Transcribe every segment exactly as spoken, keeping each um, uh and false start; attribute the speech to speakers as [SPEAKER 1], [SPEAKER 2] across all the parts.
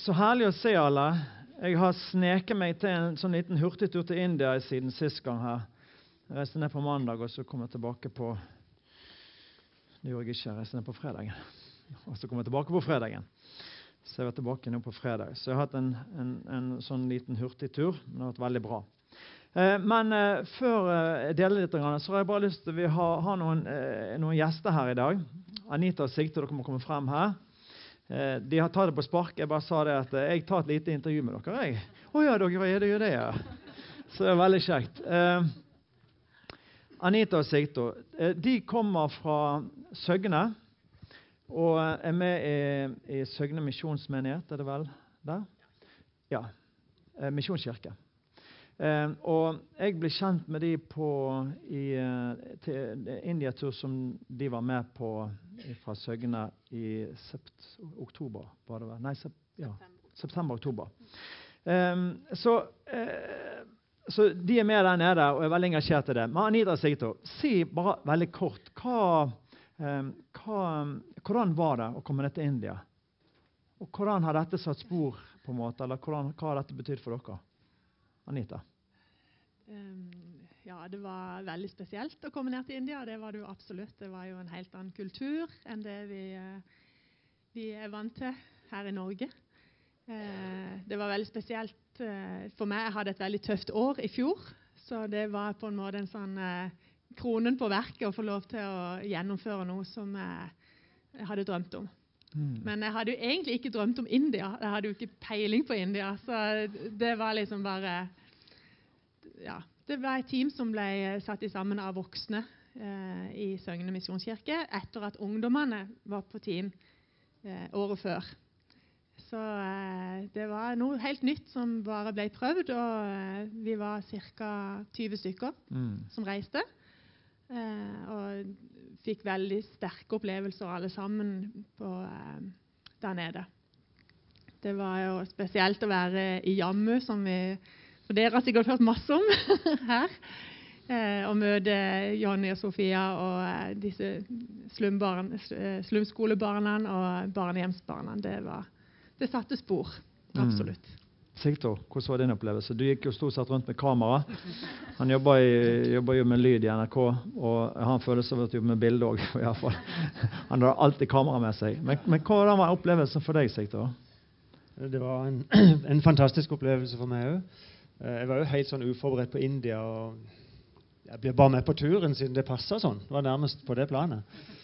[SPEAKER 1] Så herlig å se alle. Jeg har sneket meg til en sånn liten hurtigtur til India siden sist gang her. Jeg reiste ned på mandag, og så kom jeg tilbake på... Det gjorde jeg ikke, jeg reiste ned på fredagen. Og så kom jeg tilbake på fredagen. Så jeg var tilbake nå på fredag. Så jeg har hatt en, en, en sånn liten hurtigtur, men det har vært veldig bra. Eh, men eh, før eh, jeg deler litt, så har jeg bare lyst til å ha, ha noen, eh, noen gjester her i dag. Anita og Sigte, dere må komme frem her. Eh, de har tatt det på spark. Jeg bare sa det at eh, jeg tar et lite intervju med dere. Jeg. Å ja, dere er det jo det, ja. Så det er veldig kjekt. Eh, Anita og Sigte, eh, de kommer fra Søgne, og er med i, i Søgne misjonsmenighet, er det vel der? Ja, eh, misjonskirke. Eh, og jeg ble kjent med de på i, til India-tur som de var med på fra Søgne i sept, oktober, var det vel? Nei, sep, ja, september-oktober. Eh, så, eh, så de er med der nede og er veldig engasjert i det. Men Anita og Sigte, si bare veldig kort, hva, eh, hva, hvordan var det å komme ned til India? Og hvordan har dette satt spor på en måte, eller hvordan, hva har dette betydd for dere? Anita?
[SPEAKER 2] Um, ja, det var veldig spesielt å komme ned til India. Det var det jo absolutt. Det var jo en helt annen kultur enn det vi, vi er vant til her i Norge. Uh, det var veldig spesielt uh, for meg. Jeg hadde et veldig tøft år i fjor, så det var på en måte en sånn uh, kronen på verket å få lov til å gjennomføre noe som uh, jeg hadde drømt om. Mm. Men jeg hadde jo egentlig ikke drømt om India. Jeg hadde jo ikke peiling på India, så det var liksom bare... Ja, det var et team som ble satt sammen av voksne eh, i Søgne misjonskirke etter at ungdommene var på team eh, året før. Så eh, det var noe helt nytt som bare ble prøvd, og eh, vi var cirka tyve stykker mm. som reiste. Eh, og fikk veldig sterke opplevelser alle sammen på, eh, der nede. Det var jo spesielt å være i Jammu, som vi, for dere har sikkert hørt masse om her, eh, og møte Jonny og Sofia og eh, disse slumbarn, slumskolebarna og barnehjemsbarna. Det, var, det satte spor, absolutt. Mm.
[SPEAKER 1] Sigte, hvordan var din opplevelse? Du gikk jo stort sett rundt med kamera. Han jobber, i, jobber jo med lyd i N R K, og jeg har en følelse av at du jobber med bilder også, i hvert fall. Han har alltid kamera med seg. Men, men hvordan var opplevelsen for deg, Sigte?
[SPEAKER 3] Det var en, en fantastisk opplevelse for meg også. Jeg var jo helt sånn uforberedt på India, og jeg ble bare med på turen siden det passet sånn. Det var nærmest på det planet.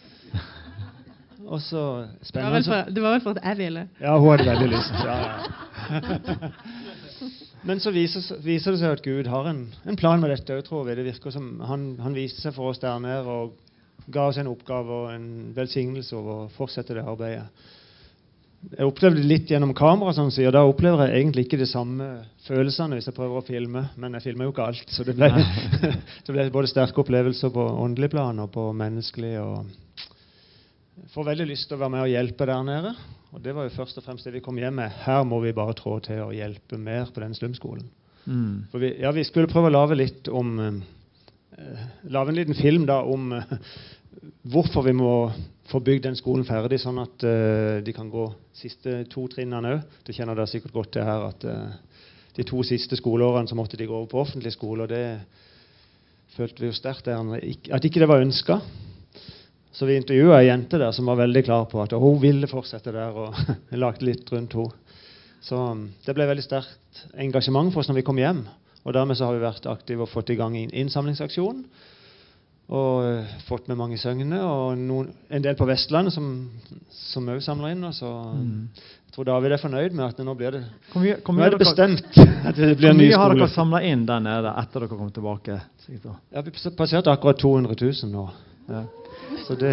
[SPEAKER 3] Og så spennende.
[SPEAKER 2] Det var vel for, det var vel for at jeg ville.
[SPEAKER 3] Ja, hun hadde veldig lyst. Ja, ja. Men så viser, viser det seg at Gud har en, en plan med dette. Jeg tror vi. Det virker som han, han viste seg for oss der nede og ga oss en oppgave og en velsignelse over å fortsette det arbeidet. Jeg opplevde det litt gjennom kamera, som sier. Da opplever jeg egentlig ikke de samme følelsene hvis jeg prøver å filme. Men jeg filmer jo ikke alt, så det ble, det ble både sterke opplevelser på åndelig plan og på menneskelig. Og jeg får veldig lyst til å være med og hjelpe der nede. Og det var jo først og fremst det vi kom hjem med. Her må vi bare trå til å hjelpe mer på den slumskolen. Mm. For vi, ja, vi skulle prøve å lave litt om... Uh, lave en liten film da om uh, hvorfor vi må få bygd den skolen ferdig, sånn at uh, de kan gå siste to trinnene også. Det kjenner dere sikkert godt til her, at uh, de to siste skoleårene så måtte de gå over på offentlig skole, og det følte vi jo sterkt der, at ikke det var ønsket. Så vi intervjuet en jente der som var veldig klar på at hun ville fortsette der, og lagde litt rundt henne. Så det ble veldig sterkt engasjement for oss når vi kom hjem. Og dermed så har vi vært aktive og fått i gang en innsamlingsaksjon. Og uh, fått med mange Søgne, og noen, en del på Vestlandet som, som også samler inn. Og så mm. jeg tror David er fornøyd med at nå blir det, kom vi, kom nå er det bestemt at det blir en ny skole.
[SPEAKER 1] Hvor mye har dere samlet inn der nede etter dere kom tilbake? Sikkert.
[SPEAKER 3] Ja, vi passerte akkurat to hundre tusen nå. Ja. Så det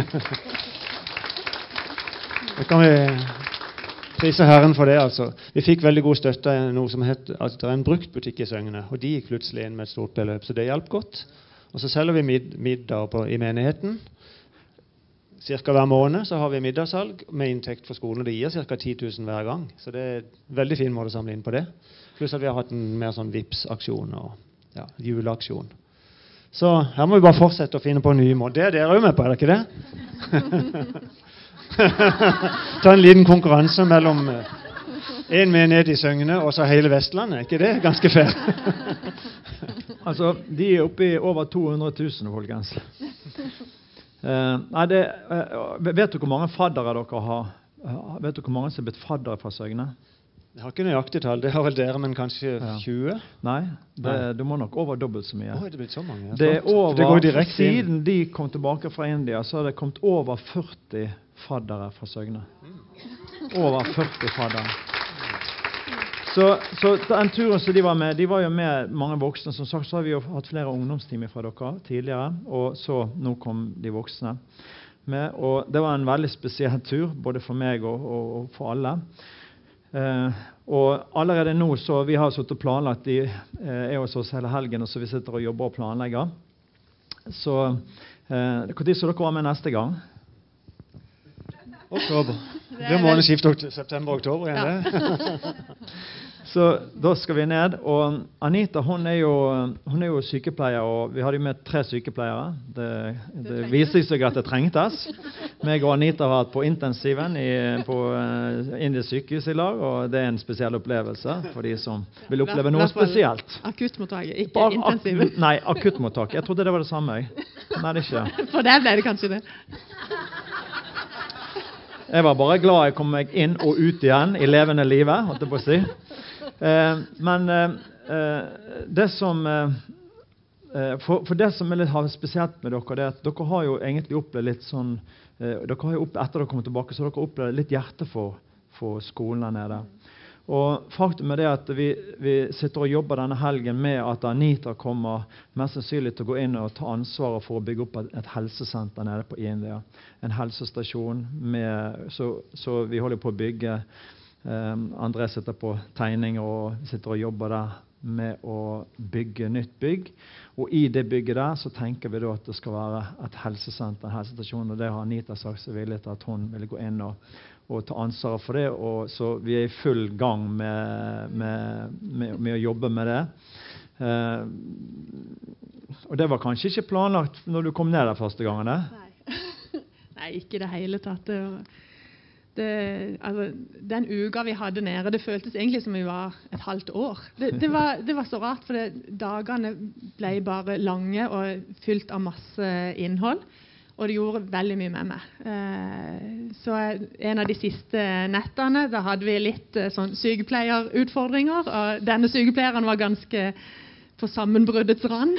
[SPEAKER 3] Da kan vi prise Herren for det, altså. Vi fikk veldig god støtte av noe som heter, altså det er en bruktbutikk i Søgne, og de gikk plutselig inn med et stort beløp, så det hjalp godt. Og så selger vi mid middag på, i menigheten. Cirka hver måned så har vi middagssalg med inntekt for skolen, og det gir cirka ti tusen hver gang. Så det er en veldig fin måte å samle inn på det. Pluss at vi har hatt en mer sånn Vips-aksjon og ja, juleaksjon. Så her må vi bare fortsette å finne på nye måter. Det er dere jo med på, er det ikke det? Ta en liten konkurranse mellom en menighet i Søgne, og så hele Vestlandet. Er ikke det ganske fair?
[SPEAKER 1] Altså, de er oppe i over to hundre tusen, folkens. Uh, nei, det, uh, vet du hvor mange faddere dere har? Uh, vet du hvor mange som er blitt faddere fra Søgne?
[SPEAKER 3] Jeg har ikke nøyaktig tall. Det har vel dere, men kanskje ja. tjue?
[SPEAKER 1] Nei, det, du må nok over dobbelt så mye.
[SPEAKER 3] Åh, er det blitt så mange?
[SPEAKER 1] Det er over,
[SPEAKER 3] det går direkte
[SPEAKER 1] siden
[SPEAKER 3] inn.
[SPEAKER 1] De kom tilbake fra India, så har det kommet over førti faddere fra Søgne. Over førti faddere. Så, så den turen som de var med, de var jo med mange voksne. Som sagt så har vi jo hatt flere ungdomstimer fra dere tidligere, og så nå kom de voksne med. Og det var en veldig spesiell tur, både for meg og, og, og for alle. Eh, og allerede nå så vi har suttet og planlagt, de eh, er hos oss hele helgen, og så vi sitter og jobber og planlegger. Så eh, hvor tid skal dere være med neste gang?
[SPEAKER 3] Oktober. Det er månedsskift september-oktober igjen, det.
[SPEAKER 1] Så da skal vi ned, og Anita hun er, jo, hun er jo sykepleier, og vi hadde jo med tre sykepleiere. Det, det viser seg at det trengtes. Meg og Anita har vært på intensiven i, på uh, Indisk sykehus i lag, og det er en spesiell opplevelse for de som vil oppleve noe spesielt.
[SPEAKER 2] Akuttmottaket, ikke ak intensiven.
[SPEAKER 1] Nei, akuttmottak. Jeg trodde det var det samme. Nei, det er ikke.
[SPEAKER 2] For der ble det kanskje det.
[SPEAKER 1] Jeg var bare glad jeg kom meg inn og ut igjen i levende livet, holdt jeg på å si. Eh, men eh, det som eh, for, for det som er litt spesielt med dere, det er at dere har jo egentlig opplevd litt sånn eh, dere har jo opplevd, etter dere kom tilbake, så har dere opplevd litt hjerte for, for skolen der nede. Og faktum er det at vi, vi sitter og jobber denne helgen med at Anita kommer mest sannsynlig til å gå inn og ta ansvaret for å bygge opp et, et helsesenter nede på India. En helsestasjon med, så, så vi holder på å bygge. Um, André sitter på tegning og sitter og jobber der med å bygge nytt bygg. Og i det bygget der så tenker vi da at det skal være et helsesenter, en helsestasjon, og det har Anita sagt seg villig til at hun vil gå inn og og ta ansvar for det, og så vi er i full gang med, med, med, med å jobbe med det. Eh, og det var kanskje ikke planlagt når du kom ned der første gangen, det?
[SPEAKER 2] Nei, Nei ikke i det hele tatt. Det, det, altså, den uka vi hadde nede, det føltes egentlig som vi var et halvt år. Det, det, var, det var så rart, for det, dagene ble bare lange og fylt av masse innhold. Og det gjorde veldig mye med meg. Eh, så en av de siste nettene, da hadde vi litt eh, sånn sykepleierutfordringer, og denne sykepleieren var ganske på sammenbruddets rand.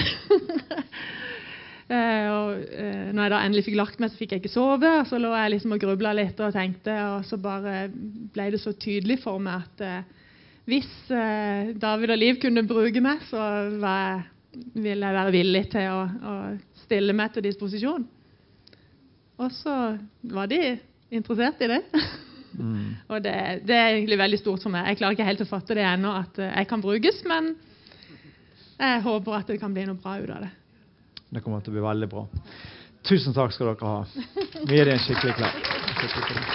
[SPEAKER 2] eh, og eh, når jeg da endelig fikk lagt meg, så fikk jeg ikke sove, og så lå jeg liksom og grublet litt og tenkte, og så bare ble det så tydelig for meg at eh, hvis eh, David og Liv kunne bruke meg, så var jeg, ville jeg være villig til å, å stille meg til disposisjon. Og så var de interessert i det. Mm. Og det, det er egentlig veldig stort for meg. Jeg klarer ikke helt å fatte det ennå, at jeg kan brukes, men jeg håper at det kan bli noe bra ut av det.
[SPEAKER 1] Det kommer til å bli veldig bra. Tusen takk skal dere ha. Vi gir deg en skikkelig klær.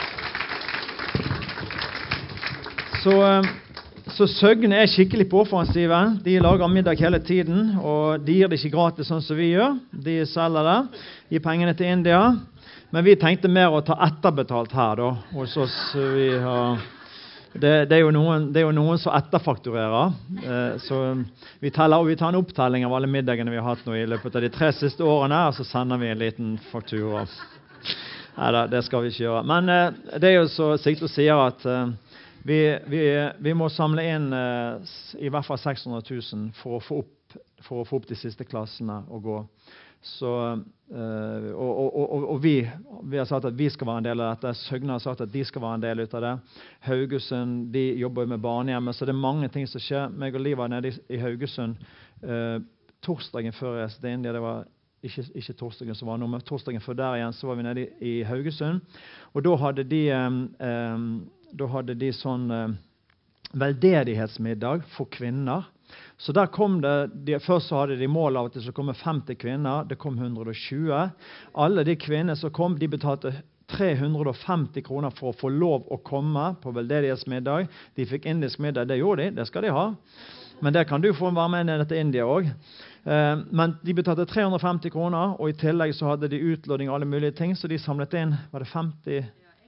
[SPEAKER 1] Så, så Søgne er skikkelig på offensiven. De lager middag hele tiden, og de gir det ikke gratis sånn som vi gjør. De selger det. Gi pengene til India. Men vi tenkte mer å ta etterbetalt her da, hos oss. Vi har, det, det, er jo noen, det er jo noen som etterfakturerer. Eh, så vi, teller, og vi tar en opptelling av alle middagene vi har hatt nå i løpet av de tre siste årene, og så sender vi en liten faktura. Neida, det skal vi ikke gjøre. Men eh, det er jo så Sigtun sier at eh, vi, vi, vi må samle inn eh, i hvert fall seks hundre tusen for å få opp, for å få opp de siste klassene å gå. Så, uh, og, og, og, og vi, vi har sagt at vi skal være en del av dette. Søgne har sagt at de skal være en del ut av det. Haugesund, de jobber med barnehjemmet, så det er mange ting som skjer. Meg og Liv var nede i, i Haugesund uh, torsdagen før jeg reiste inn. Det var ikke, ikke torsdagen som var nå, men torsdagen før der igjen så var vi nede i, i Haugesund. Og da hadde de, um, um, da hadde de sånn um, veldedighetsmiddag for kvinner. Så der kom det, de, først så hadde de mål av at det skulle komme femti kvinner, det kom hundre og tjue. Alle de kvinner som kom, de betalte tre hundre og femti kroner for å få lov å komme på veldedighetsmiddag. De fikk indisk middag, det gjorde de, det skal de ha. Men det kan du få være med ned til India også. Eh, men de betalte tre hundre og femti kroner, og i tillegg så hadde de utlodning og alle mulige ting, så de samlet inn, var det femti?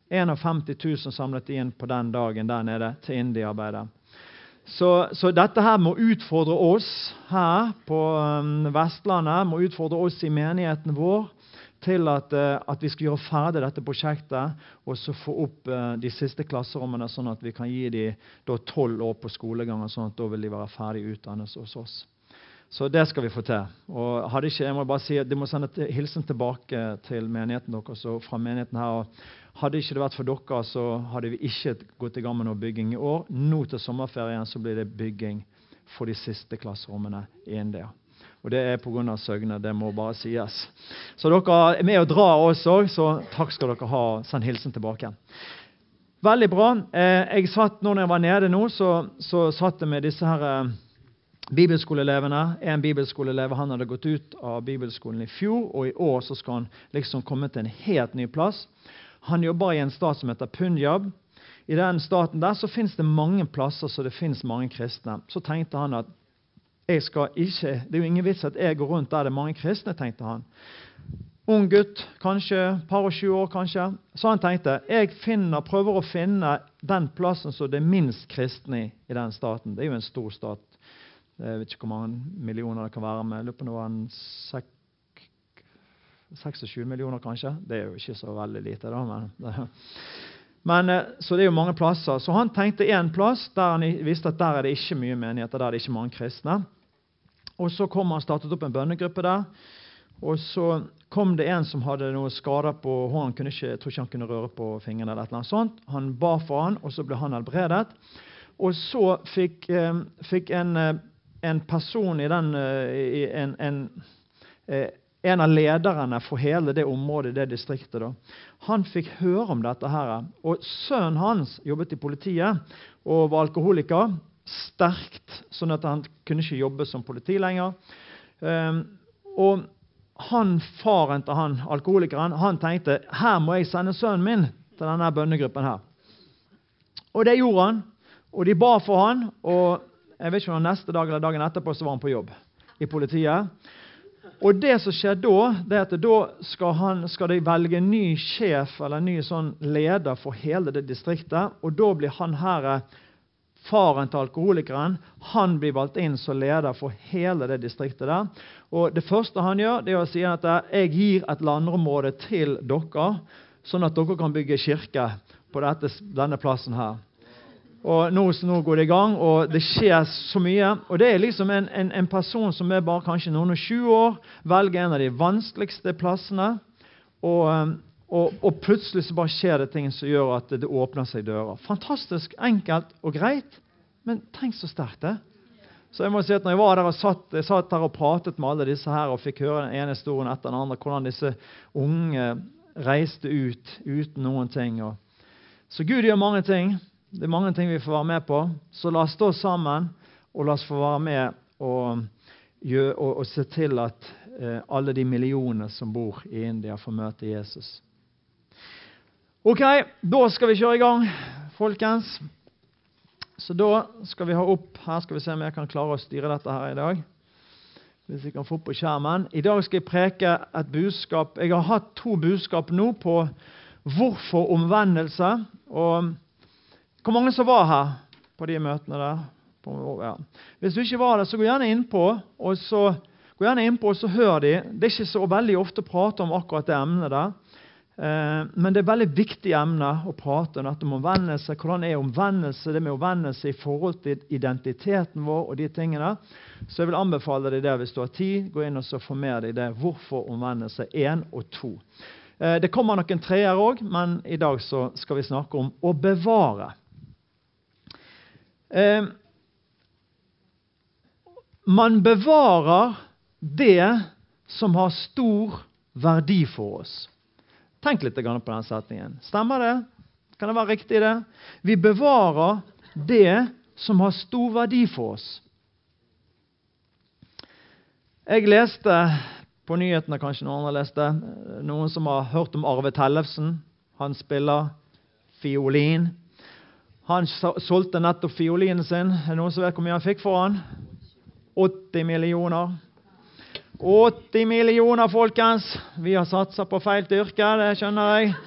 [SPEAKER 1] femti tusen samlet inn på den dagen der nede til India-arbeidet. Så, så dette her må utfordre oss her på um, Vestlandet, må utfordre oss i menigheten vår til at, uh, at vi skal gjøre ferdig dette prosjektet, og så få opp uh, de siste klasserommene, sånn at vi kan gi de tolv år på skolegang, sånn at da vil de være ferdig utdannet hos oss. Så det skal vi få til. Og hadde ikke, jeg må bare si at de må sende til, hilsen tilbake til menigheten deres og fra menigheten her. Og hadde ikke det vært for dere, så hadde vi ikke gått i gang med noe bygging i år. Nå til sommerferien så blir det bygging for de siste klasserommene i India. Og det er på grunn av Søgne, det må bare sies. Så dere er med å dra også, så takk skal dere ha. Send hilsen tilbake. Veldig bra. Jeg satt, når jeg var nede nå, så, så satt jeg med disse her bibelskoleelevene. En bibelskoleelev, han hadde gått ut av bibelskolen i fjor, og i år så skal han liksom komme til en helt ny plass. Han jobber i en stat som heter Punjab. I den staten der så finnes det mange plasser, så det finnes mange kristne. Så tenkte han at jeg skal ikke, det er jo ingen vits at jeg går rundt der det er mange kristne, tenkte han. Ung gutt, kanskje, par og tjue år kanskje. Så han tenkte, jeg finner, prøver å finne den plassen som det er minst kristne i, i den staten. Det er jo en stor stat. Jeg vet ikke hvor mange millioner det kan være med. Jeg lurer på det var en seksogtjue millioner kanskje. Det er jo ikke så veldig lite da, men... Det, men så det er jo mange plasser. Så han tenkte en plass der han visste at der er det ikke mye menigheter, der er det ikke mange kristne. Og så kom han startet opp en bønnegruppe der. Og så kom det en som hadde noe skader på hånden. Kunne ikke, jeg tror ikke han kunne røre på fingrene eller et eller annet sånt. Han ba for han, og så ble han helbredet. Og så fikk, eh, fikk en... en person i den, i en, en, en av lederne for hele det området, det distriktet da, han fikk høre om dette her, og sønnen hans jobbet i politiet og var alkoholiker, sterkt, sånn at han kunne ikke jobbe som politi lenger. Um, og han, faren til han, alkoholikeren, han tenkte, her må jeg sende sønnen min til denne bønnegruppen her. Og det gjorde han, og de ba for han, og jeg vet ikke om neste dag eller dagen etterpå så var han på jobb i politiet. Og det som skjer da, det er at da skal, han, skal de velge en ny sjef eller en ny sånn leder for hele det distriktet, og da blir han her, faren til alkoholikeren, han blir valgt inn som leder for hele det distriktet der. Og det første han gjør, det er å si at jeg gir et landområde til dere, sånn at dere kan bygge kirke på dette, denne plassen her. Og nå, nå går det i gang, og det skjer så mye. Og det er liksom en, en, en person som er bare kanskje noen og tjue år, velger en av de vanskeligste plassene, og, og, og plutselig så bare skjer det ting som gjør at det åpner seg dører. Fantastisk enkelt og greit, men tenk så sterkt det. Så jeg må si at når jeg var der og satt, jeg satt der og pratet med alle disse her, og fikk høre den ene historien etter den andre, hvordan disse unge reiste ut uten noen ting. Og, så Gud gjør mange ting. Det er mange ting vi får være med på, så la oss stå sammen, og la oss få være med og, gjør, og, og se til at eh, alle de millioner som bor i India får møte Jesus. Ok, da skal vi kjøre i gang, folkens. Så da skal vi ha opp, her skal vi se om jeg kan klare å styre dette her i dag. Hvis jeg kan få opp på skjermen. I dag skal jeg preke et budskap. Jeg har hatt to budskap nå på hvorfor omvendelse, og hvor mange som var her på de møtene der? På, ja. Hvis du ikke var der, så gå gjerne inn på, og så, gå gjerne inn på, og så hør de. Det er ikke så veldig ofte å prate om akkurat det emnet der, eh, men det er veldig viktig emne å prate om dette om omvendelse. Hvordan er omvendelse? Det med omvendelse i forhold til identiteten vår og de tingene. Så jeg vil anbefale deg det hvis du har tid. Gå inn og så få med deg det. Hvorfor omvendelse én og to. Eh, det kommer nok en treer også, men i dag så skal vi snakke om å bevare. Eh, man bevarer det som har stor verdi for oss. Tenk litt på den setningen. Stemmer det? Kan det være riktig det? Vi bevarer det som har stor verdi for oss. Jeg leste på nyhetene, kanskje noen andre leste, noen som har hørt om Arve Tellefsen. Han spiller fiolin. Han solgte nettopp fiolinen sin. Er det noen som vet hvor mye han fikk for han? åtti millioner. åtti millioner, folkens! Vi har satset på feil yrke, det skjønner jeg.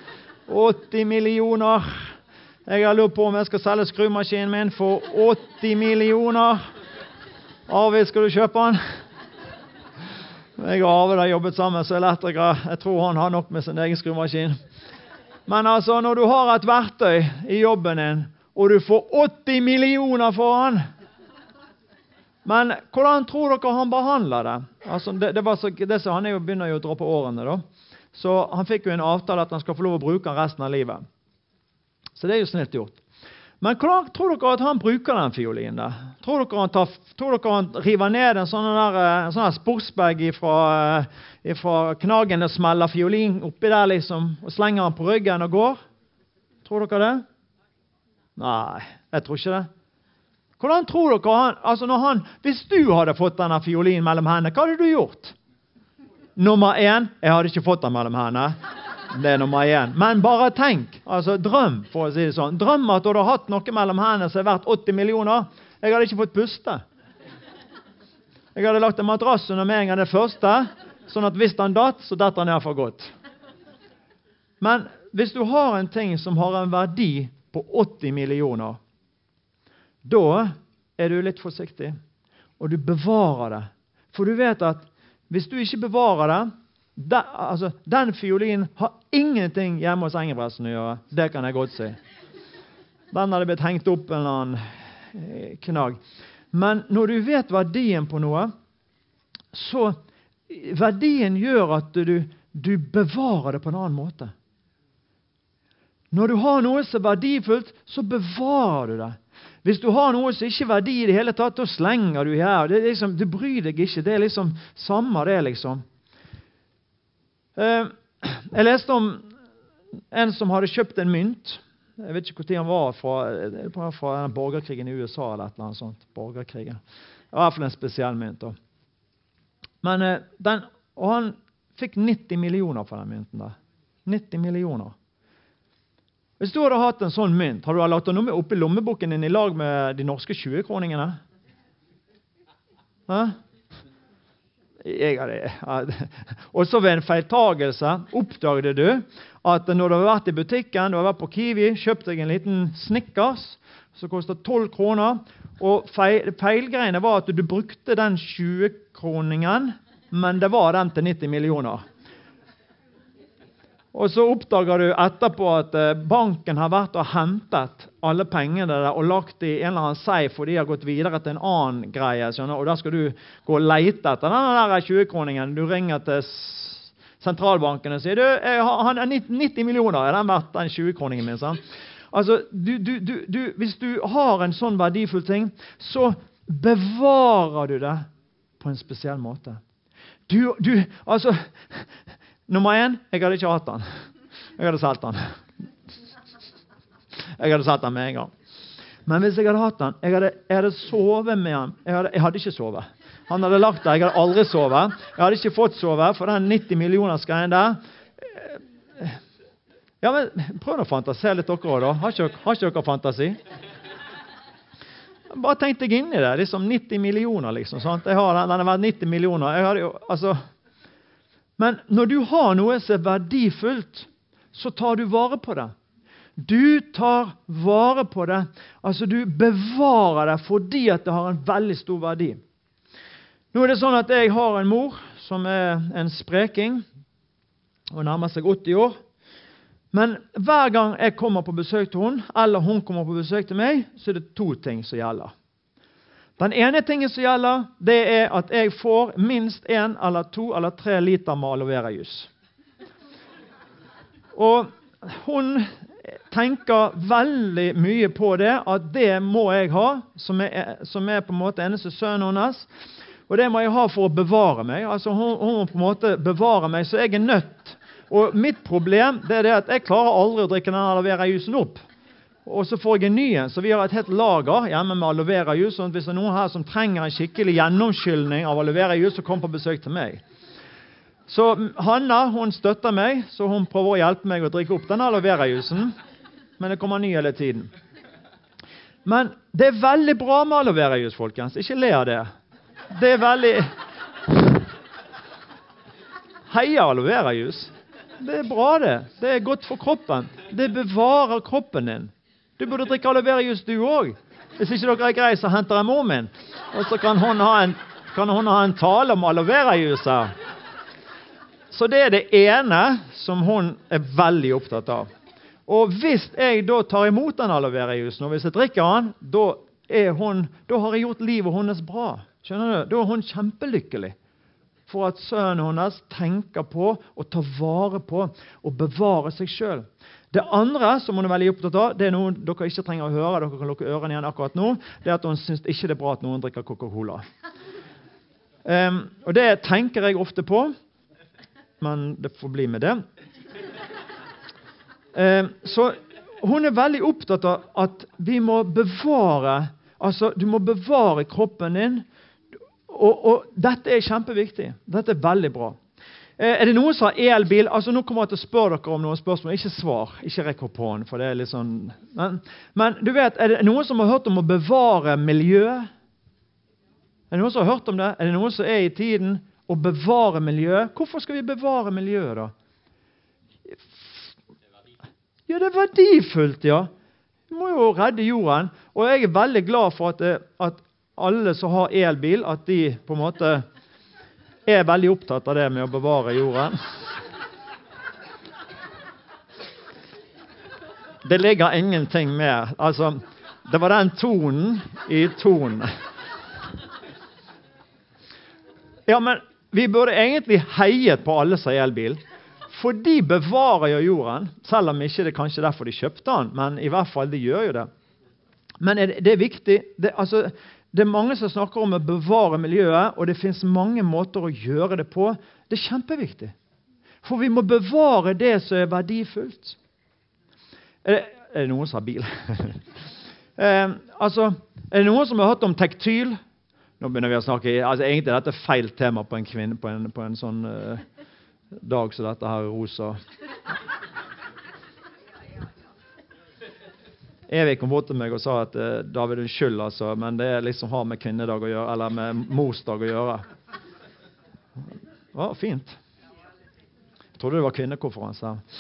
[SPEAKER 1] åtti millioner. Jeg har lurt på om jeg skal selge skrumaskinen min for åtti millioner. Arvid, skal du kjøpe den? Jeg og Arvid har jobbet sammen som elektriker. Jeg tror han har nok med sin egen skrumaskin. Men altså, når du har et verktøy i jobben din, og du får åtti millioner for han, men hvordan tror dere han behandler det? Altså, det, det var så, det så, han er jo, begynner jo å dra på årene da. Så han fikk jo en avtale at han skal få lov å bruke den resten av livet. Så det er jo snilt gjort. Men hvordan tror dere at han bruker den fiolinen der? Tror dere han, tar, tror dere han river ned en sånn der, en sånn der sportsbag fra, fra knagen og smeller fiolin oppi der liksom, og slenger han på ryggen og går? Tror dere det? Nei, jeg tror ikke det. Hvordan tror dere han, altså når han, hvis du hadde fått denne fiolinen mellom hendene, hva hadde du gjort? Nummer én, jeg hadde ikke fått den mellom hendene. Det er nummer én. Men bare tenk, altså drøm, for å si det sånn. Drøm at du hadde hatt noe mellom hendene som er verdt åtti millioner. Jeg hadde ikke fått puste. Jeg hadde lagt en madrass under meg av det første, sånn at hvis han datt, så datt han ned for godt. Men hvis du har en ting som har en verdi på åtti millioner, da er du litt forsiktig, og du bevarer det. For du vet at hvis du ikke bevarer det, den, altså, den fiolinen har ingenting hjemme hos Engebretsen å gjøre. Det kan jeg godt si. Den hadde blitt hengt opp en eller annen knagg. Men når du vet verdien på noe, så verdien gjør at du, du bevarer det på en annen måte. Når du har noe som er verdifullt, så bevarer du det. Hvis du har noe som ikke er verdi i det hele tatt, da slenger du her. Det er liksom, du bryr deg ikke. Det er liksom samme det, liksom. Uh, jeg leste om en som hadde kjøpt en mynt. Jeg vet ikke hvor tid han var fra, fra borgerkrigen i U S A eller et eller annet sånt. Borgerkrigen. Det var i hvert fall en spesiell mynt. Da. Men uh, den, og han fikk nitti millioner for den mynten der. nitti millioner. Hvis du hadde hatt en sånn mynt, har du lagt den opp i lommeboken din i lag med de norske tjue-kroningene? Hæ? Jeg hadde, og så ved en feiltagelse oppdaget du at når du har vært i butikken, du har vært på Kiwi, kjøpt deg en liten Snickers, som koster tolv kroner, og feil, feilgreiene var at du brukte den tjue-kroningen, men det var den til nitti millioner. Og så oppdager du etterpå at banken har vært og hentet alle pengene der og lagt i en eller annen seif, for de har gått videre til en annen greie, skjønner? Og da skal du gå og lete etter denne der tjue-kroningen. Du ringer til sentralbanken og sier, du, han er nitti millioner, er den verdt den tjue-kroningen min, sant? Altså, du, du, du, du, hvis du har en sånn verdifull ting, så bevarer du det på en spesiell måte. Du, du, altså... Nummer én, jeg hadde ikke hatt den. Jeg hadde solgt den. Jeg hadde solgt den med en gang. Men hvis jeg hadde hatt den, jeg hadde, jeg hadde sovet med den. Jeg hadde, jeg hadde ikke sovet. Han hadde lagt der, jeg hadde aldri sovet. Jeg hadde ikke fått sovet for den nitti millioner skreien der. Ja, men prøv å fantasere litt dere da. Har ikke, har ikke dere fantasi? Bare tenk deg inn i det. Liksom nitti millioner, liksom. Sant? Jeg har, den har vært nitti millioner. Jeg hadde jo, altså... Men når du har noe som er verdifullt, så tar du vare på det. Du tar vare på det. Altså du bevarer det fordi at det har en veldig stor verdi. Nå er det sånn at jeg har en mor som er en spreking, og nærmer seg åtti år. Men hver gang jeg kommer på besøk til hun, eller hun kommer på besøk til meg, så er det to ting som gjelder. Den ene tingen som gjelder, det er at jeg får minst en eller to eller tre liter med aloe vera jus. Og hun tenker veldig mye på det, at det må jeg ha, som er, som er på en måte eneste sønnen hennes. Og det må jeg ha for å bevare meg. Altså hun, hun må på en måte bevare meg, så jeg er nødt. Og mitt problem, det er det at jeg klarer aldri å drikke den aloe vera jusen opp. Og så får jeg en ny en, så vi har et helt lager hjemme med aloe vera jus, sånn at hvis det er noen her som trenger en skikkelig gjennomskyldning av aloe vera jus, så kom på besøk til meg. Så Hanna, hun støtter meg, så hun prøver å hjelpe meg å drikke opp den aloe vera jusen, men det kommer ny hele tiden. Men det er veldig bra med aloe vera jus, folkens. Ikke le av det. Det er veldig... Heia aloe vera jus. Det er bra det. Det er godt for kroppen. Det bevarer kroppen din. Du burde drikke aloe vera jus du også. Hvis ikke dere er grei, så henter jeg mor min. Og så kan hun ha en, kan hun ha en tale om aloe vera jus her. Så det er det ene som hun er veldig opptatt av. Og hvis jeg da tar imot den aloe vera jusen, og hvis jeg drikker den, da, er hun, da har jeg gjort livet hennes bra. Skjønner du? Da er hun kjempelykkelig. For at sønnen hennes tenker på og tar vare på og bevarer seg selv. Det andre som hun er veldig opptatt av, det er noe dere ikke trenger å høre, dere kan lukke ørene igjen akkurat nå, det er at hun synes ikke det er bra at noen drikker Coca-Cola. Um, og det tenker jeg ofte på, men det får bli med det. Um, så hun er veldig opptatt av at vi må bevare, altså du må bevare kroppen din, og, og dette er kjempeviktig. Dette er veldig bra. Er det noen som har elbil? Altså, nå kommer jeg til å spørre dere om noen spørsmål. Ikke svar, ikke rekk opp på den, for det er litt sånn... Men, men du vet, er det noen som har hørt om å bevare miljøet? Er det noen som har hørt om det? Er det noen som er i tiden å bevare miljøet? Hvorfor skal vi bevare miljøet da? Ja, det er verdifullt, ja. Vi må jo redde jorden. Og jeg er veldig glad for at, at alle som har elbil, at de på en måte... Jeg er veldig opptatt av det med å bevare jorden. Det ligger ingenting mer. Altså, det var den tonen i tonen. Ja, men vi burde egentlig heie på alle som har elbil. For de bevarer jo jorden, selv om ikke det er kanskje derfor de kjøpte den, men i hvert fall de gjør jo det. Men det, det er viktig. Det, altså... Det er mange som snakker om å bevare miljøet, og det finnes mange måter å gjøre det på. Det er kjempeviktig. For vi må bevare det som er verdifullt. Er det, er det noen som har bil? eh, altså, er det noen som har hørt om tektyl? Nå begynner vi å snakke, altså egentlig er dette feil tema på en kvinne, på en, på en sånn uh, dag som dette her er rosa. Evig kom bort til meg og sa at uh, David er skyld, altså, men det er liksom har med kvinnedag å gjøre, eller med morsdag å gjøre. Ja, fint. Jeg trodde det var kvinnekonferanse her.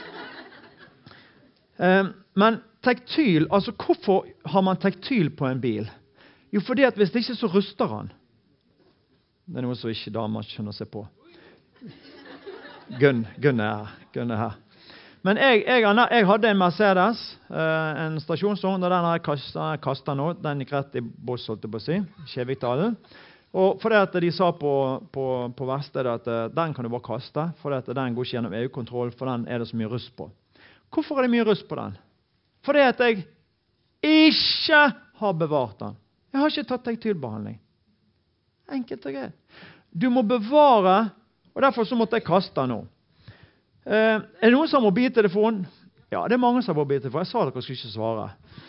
[SPEAKER 1] Uh, men tektyl, altså hvorfor har man tektyl på en bil? Jo, fordi at hvis det ikke så ruster han. Det er noe som ikke damer skjønner seg på. Gunn, Gunn er her. Gunn er her. Men jeg, jeg, jeg hadde en Mercedes, en stasjonsvogn, og den har jeg kastet, kastet nå. Den gikk rett i boss, holdt jeg på å si, Kjevikdalen. Og fordi at de sa på, på, på verkstedet at den kan du bare kaste, fordi at den går ikke gjennom E U-kontroll, for den er det så mye rusk på. Hvorfor er det mye rusk på den? Fordi at jeg ikke har bevart den. Jeg har ikke tatt tektylbehandling. Enkelt og greit. Du må bevare, og derfor så måtte jeg kaste den nå. Uh, er det noen som har mobiltelefon? Ja, det er mange som har mobiltelefon. Jeg sa at dere skulle ikke svare.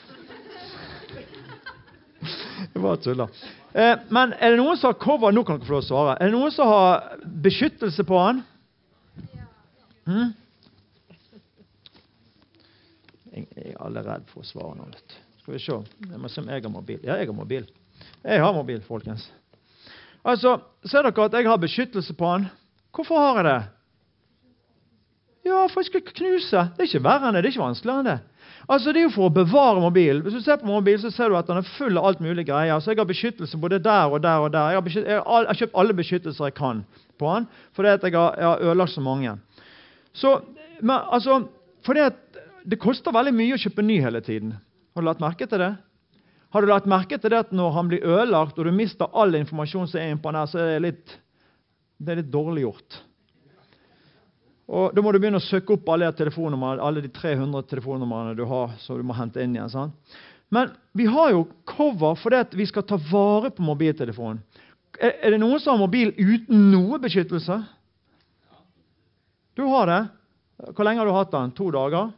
[SPEAKER 1] Det var tullet. Uh, men er det noen som har cover? Nå kan dere få lov å svare. Er det noen som har beskyttelse på den? Hmm? Jeg er allerede for å svare nå litt. Skal vi se. Jeg må se om jeg har mobil. Ja, jeg har mobil. Jeg har mobil, folkens. Altså, ser dere at jeg har beskyttelse på den? Hvorfor har jeg det? Ja, for jeg skal knuse. Det er ikke verre enn det, det er ikke vanskeligere enn det. Altså, det er jo for å bevare mobil. Hvis du ser på mobil, så ser du at den er full av alt mulig greier. Så jeg har beskyttelse både der og der og der. Jeg har, jeg har, jeg har kjøpt alle beskyttelser jeg kan på den, fordi at jeg har, jeg har ødelagt så mange. Så, men, altså, fordi at det koster veldig mye å kjøpe ny hele tiden. Har du lagt merke til det? Har du lagt merke til det at når han blir ødelagt, og du mister all informasjon som er inne på den her, så er det litt, det er litt dårlig gjort. Og da må du begynne å søke opp alle, alle de tre hundre telefonnumrene du har, så du må hente inn igjen. Sant? Men vi har jo cover for det at vi skal ta vare på mobiltelefonen. Er, er det noen som har mobil uten noe beskyttelse? Du har det. Hvor lenge har du hatt den? To dager?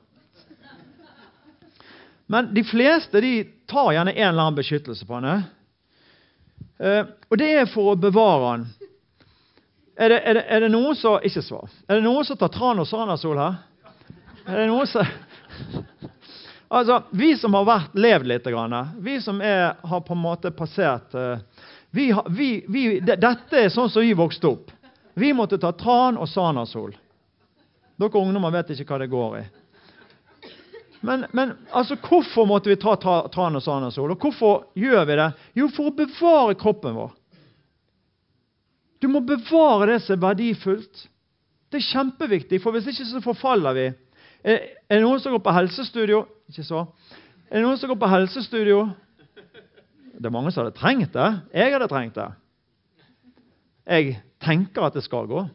[SPEAKER 1] Men de fleste de tar gjerne en eller annen beskyttelse på den. Eh, og det er for å bevare den. Er det, er, det, er det noen som... Ikke svar. Er det noen som tar tran og sanasol her? Er det noen som... Altså, vi som har vært levd litt, vi som er, har på en måte passert... Vi, vi, vi, dette er sånn som vi vokste opp. Vi måtte ta tran og sanasol. Dere ungdommer vet ikke hva det går i. Men, men altså, hvorfor måtte vi ta tra, tran og sand og sol? Og hvorfor gjør vi det? Jo, for å bevare kroppen vår. Du må bevare det som er verdifullt. Det er kjempeviktig, for hvis ikke så forfaller vi. Er, er det noen som går på helsestudio? Ikke så. Er det noen som går på helsestudio? Det er mange som hadde trengt det. Jeg hadde trengt det. Jeg tenker at det skal gå.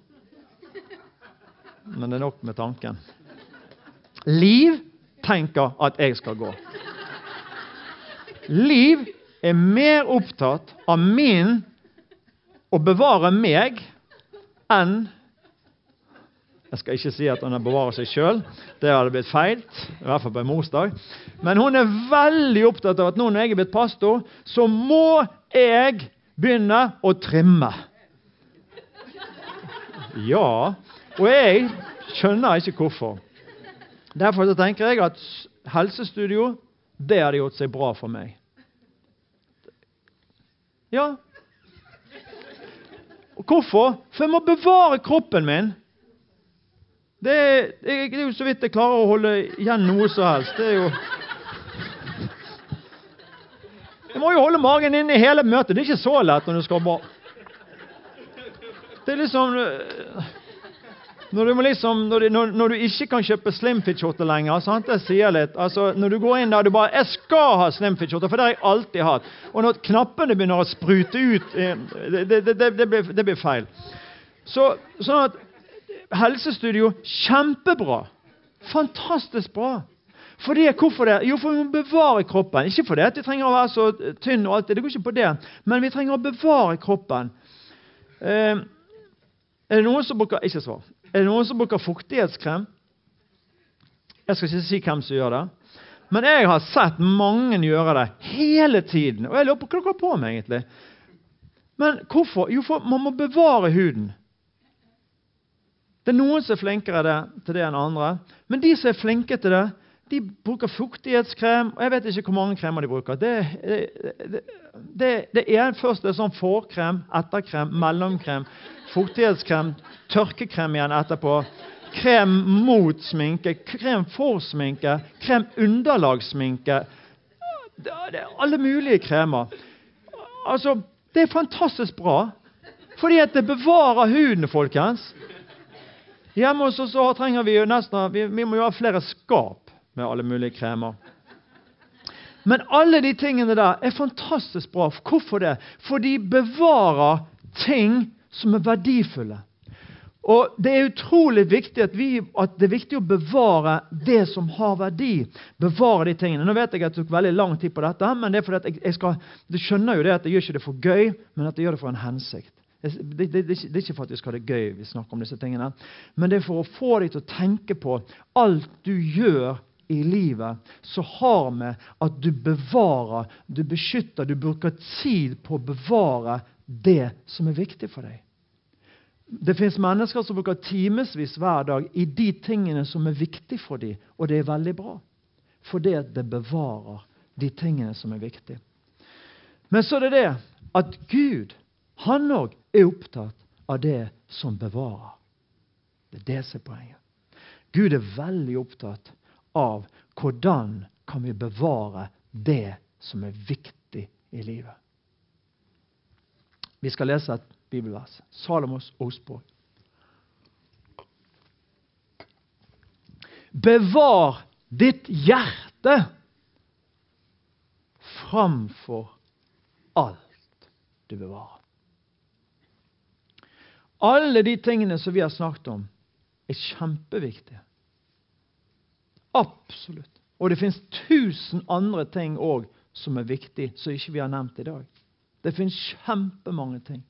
[SPEAKER 1] Men det er nok med tanken. Liv tenker at jeg skal gå. Liv er mer opptatt av min å bevare meg enn, jeg skal ikke si at hun bevarer seg selv, det hadde blitt feil, i hvert fall på en morsdag, men hun er veldig opptatt av at nå når jeg er blitt pastor, så må jeg begynne å trimme. Ja, og jeg skjønner ikke hvorfor. Derfor så tenker jeg at helsestudio, det hadde gjort seg bra for meg. Ja. Og hvorfor? For jeg må bevare kroppen min. Det er, det er jo så vidt jeg klarer å holde igjen noe så helst. Det er jo... Jeg må jo holde magen inne i hele møtet. Det er ikke så lett når du skal bare... Det er liksom... Når du, må liksom, når, du, når, når du ikke kan kjøpe slimfit-skjorte lenger, sant? Det sier litt. Altså, når du går inn der, du bare, jeg skal ha slimfit-skjorte, for det har jeg alltid hatt. Og når knappene begynner å sprute ut, det, det, det, det, blir, det blir feil. Så, sånn at helsestudio, kjempebra. Fantastisk bra. Fordi, hvorfor det? Jo, for vi må bevare kroppen. Ikke for det at vi trenger å være så tynn og alt det, det går ikke på det. Men vi trenger å bevare kroppen. Eh, er det noen som bruker, ikke svar, er det noen som bruker fuktighetskrem? Jeg skal ikke si hvem som gjør det. Men jeg har sett mange gjøre det hele tiden. Og jeg lurer på hva dere på med egentlig. Men hvorfor? Jo, for man må bevare huden. Det er noen som er flinkere det, til det enn andre. Men de som er flinke til det, de bruker fuktighetskrem, og jeg vet ikke hvor mange kremer de bruker. Det, det, det, det, det er først det er sånn forkrem, etterkrem, mellomkrem, fuktighetskrem, tørkekrem igjen etterpå, krem mot sminke, krem for sminke, krem underlagssminke. Det, det er alle mulige kremer. Altså, det er fantastisk bra, fordi at det bevarer huden, folkens. Hjemme hos oss så trenger vi jo nesten, vi, vi må jo ha flere skap med alle mulige kremer. Men alle de tingene der er fantastisk bra. Hvorfor det? For de bevarer ting som er verdifulle. Og det er utrolig viktig at, vi, at det er viktig å bevare det som har verdi. Bevare de tingene. Nå vet jeg at det tok veldig lang tid på dette, men det er fordi at jeg, jeg skal, du skjønner jo det at jeg gjør ikke det for gøy, men at jeg gjør det for en hensikt. Det, det, det, det er ikke for at vi skal ha det gøy vi snakker om disse tingene, men det er for å få deg til å tenke på alt du gjør i livet, så har vi at du bevarer, du beskytter, du bruker tid på å bevare det som er viktig for deg. Det finnes mennesker som bruker timesvis hver dag i de tingene som er viktige for dem, og det er veldig bra, for det, det bevarer de tingene som er viktige. Men så er det det at Gud, han også er opptatt av det som bevarer. Det er det som er poenget. Gud er veldig opptatt av hvordan kan vi bevare det som er viktig i livet. Vi skal lese et bibelvers. Salomos ordspråk. Bevar ditt hjerte framfor alt du bevarer. Alle de tingene som vi har snakket om er kjempeviktige. Absolutt. Og det finnes tusen andre ting også som er viktige, som ikke vi har nevnt i dag. Det finnes kjempemange ting.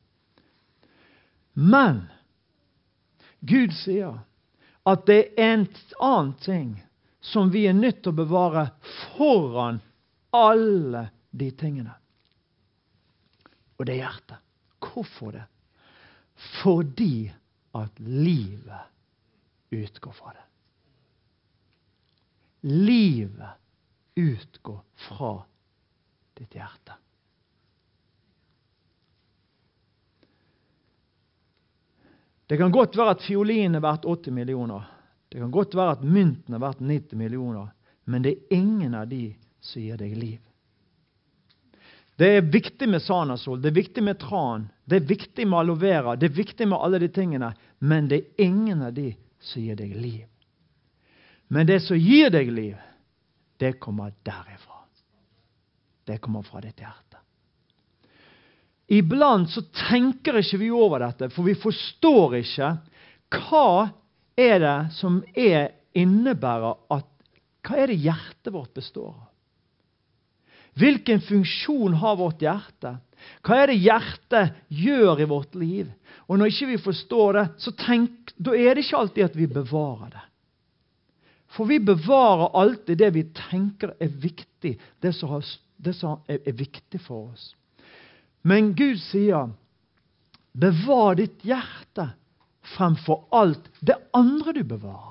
[SPEAKER 1] Men Gud sier at det er en annen ting som vi er nødt til å bevare foran alle de tingene. Og det er hjertet. Hvorfor det? Fordi at livet utgår fra det. Livet utgår fra ditt hjerte. Det kan godt være at fiolinen er verdt åtti millioner. Det kan godt være at mynten er verdt nitti millioner, men det er ingen av de som gir deg liv. Det er viktig med Sanasol, det er viktig med tran, det er viktig med aloe vera, det er viktig med alle de tingene, men det er ingen av de som gir deg liv. Men det som gir deg liv, det kommer derifra. Det kommer fra ditt hjerte. Iblant så tenker ikke vi over dette, for vi forstår ikke hva er det som er innebærer at, hva er det hjertet vårt består av? Hvilken funksjon har vårt hjerte? Hva er det hjertet gjør i vårt liv? Og når ikke vi forstår det, så tenk, da er det ikke alltid at vi bevarer det. For vi bevarer alltid det vi tenker er viktig, det som, har, det som er, er viktig for oss. Men Gud sier, bevar ditt hjerte fremfor alt det andre du bevarer.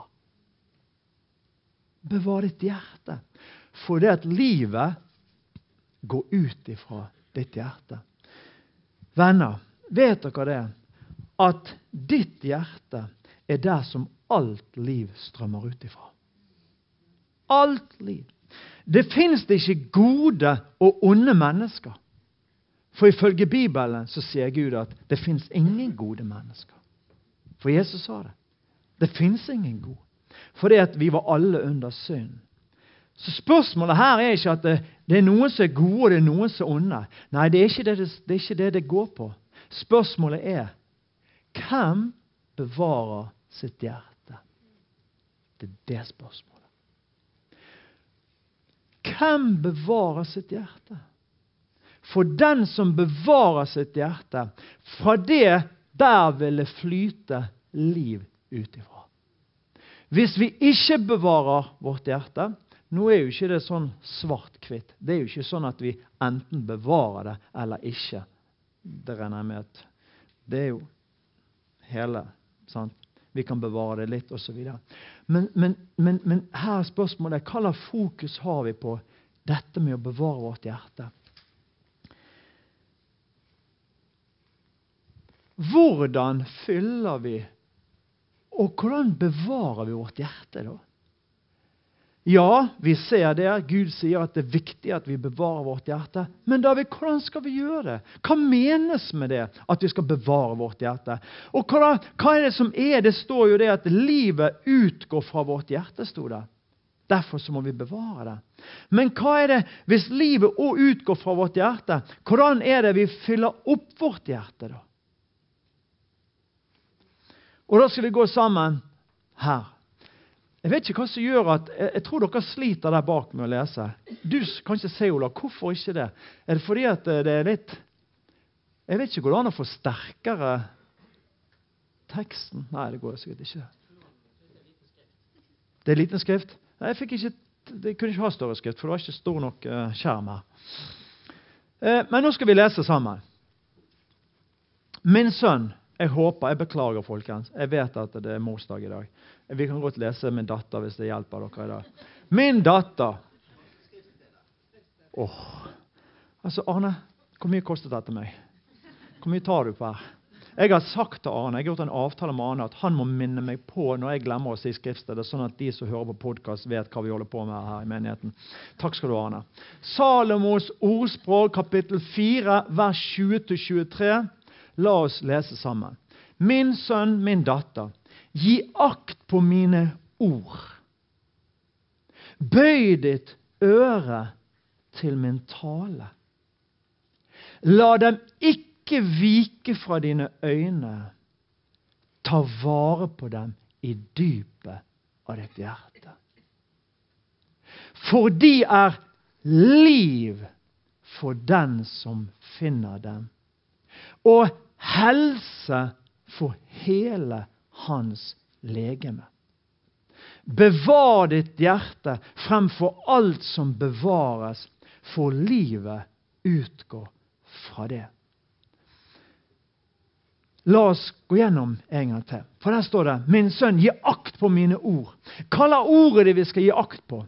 [SPEAKER 1] Bevar ditt hjerte. For det at livet går ut ifra ditt hjerte. Venner, vet dere det? At ditt hjerte er der som alt liv strømmer ut ifra. Alt liv. Det finnes det ikke gode og onde mennesker. For ifølge Bibelen så sier Gud at det finnes ingen gode mennesker. For Jesus sa det. Det finnes ingen gode. For det at vi var alle under synd. Så spørsmålet her er ikke at det, det er noen som er gode og det er noen som er onde. Nei, det er ikke det det, det, er ikke det, det går på. Spørsmålet er, hvem bevarer sitt hjerte? Det er det spørsmålet. Hvem bevarer sitt hjerte? For den som bevarer sitt hjerte, fra det der vil det flyte liv utifra. Hvis vi ikke bevarer vårt hjerte, nå er jo ikke det sånn svart-hvitt. Det er jo ikke sånn at vi enten bevarer det eller ikke. Det regner jeg med at det er jo hele, sant? Vi kan bevare det litt og så videre. Men, men, men, men her er spørsmålet, hva slags fokus har vi på dette med å bevare vårt hjerte? Hvordan fyller vi, og hvordan bevarer vi vårt hjerte da? Ja, vi ser det. Gud sier at det er viktig at vi bevarer vårt hjerte. Men da, hvordan skal vi gjøre det? Hva menes med det, at vi skal bevare vårt hjerte? Og hva, hva er det som er? Det står jo det at livet utgår fra vårt hjerte, stod det. Derfor så må vi bevare det. Men hva er det, hvis livet også utgår fra vårt hjerte, hvordan er det vi fyller opp vårt hjerte da? Og da skal vi gå sammen her. Jeg vet ikke hva som gjør at, jeg, jeg tror dere sliter der bak med å lese. Du kan ikke se, Ola, hvorfor ikke det? Er det fordi at det er litt, jeg vet ikke, går det an å få sterkere teksten? Nei, det går sikkert ikke. Det er liten skrift? Nei, jeg fikk ikke, jeg kunne ikke ha større skrift, for det var ikke stor nok uh, skjerm her. Uh, men nå skal vi lese sammen. Min sønn, jeg håper, jeg beklager folkens, jeg vet at det er morsdag i dag. Vi kan godt lese min datter hvis det hjelper dere i dag. Min datter. Åh. Oh. Altså, Arne, hvor mye kostet dette meg? Hvor mye tar du på her? Jeg har sagt til Arne, jeg har gjort en avtale med Arne, at han må minne meg på når jeg glemmer å si skriftstedet, sånn at de som hører på podcast vet hva vi holder på med her i menigheten. Takk skal du, Arne. Salomos ordspråk, kapittel fire, vers tjue til tjuetre. La oss lese sammen. Min sønn, min datter, gi akt på mine ord. Bøy ditt øre til min tale. La dem ikke vike fra dine øyne. Ta vare på dem i dypet av ditt hjerte. For de er liv for den som finner dem, og helse for hele hans legeme. Bevar ditt hjerte fremfor alt som bevares, for livet utgår fra det. La oss gå gjennom en gang til. For der står det, min sønn, gi akt på mine ord. Hva er ordet det vi skal gi akt på?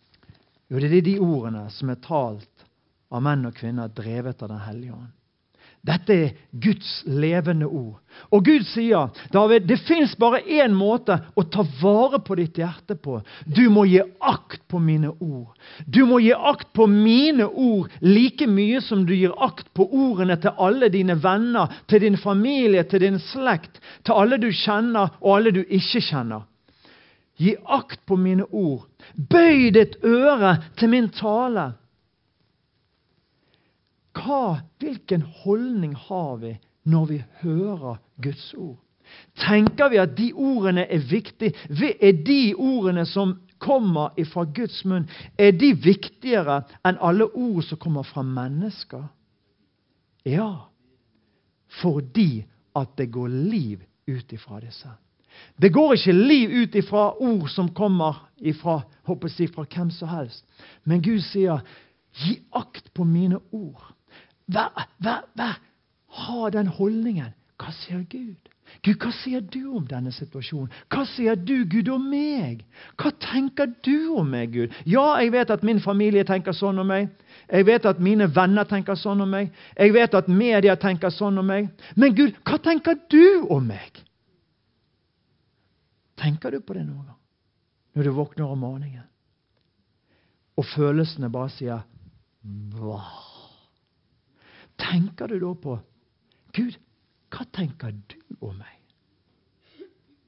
[SPEAKER 1] Jo, det er de ordene som er talt av menn og kvinner drevet av den hellige ånd. Dette er Guds levende ord. Og Gud sier, David, det finnes bare en måte å ta vare på ditt hjerte på. Du må gi akt på mine ord. Du må gi akt på mine ord like mye som du gir akt på ordene til alle dine venner, til din familie, til din slekt, til alle du kjenner og alle du ikke kjenner. Gi akt på mine ord. Bøy ditt øre til min tale. Hva, hvilken holdning har vi når vi hører Guds ord? Tenker vi at de ordene er viktige? Er de ordene som kommer fra Guds munn, er de viktigere enn alle ord som kommer fra mennesker? Ja, fordi at det går liv ut ifra disse. Det går ikke liv ut ifra ord som kommer ifra, håper jeg, fra hvem som helst. Men Gud sier, gi akt på mine ord. Hva, hva, hva? Ha den holdningen. Hva sier Gud? Gud, hva sier du om denne situasjonen? Hva sier du, Gud, om meg? Hva tenker du om meg, Gud? Ja, jeg vet at min familie tenker sånn om meg. Jeg vet at mine venner tenker sånn om meg. Jeg vet at media tenker sånn om meg. Men Gud, hva tenker du om meg? Tenker du på det noen gang? Når du våkner om morgenen. Og følelsene bare sier, «Blah». Tenker du da på, Gud, hva tenker du om meg?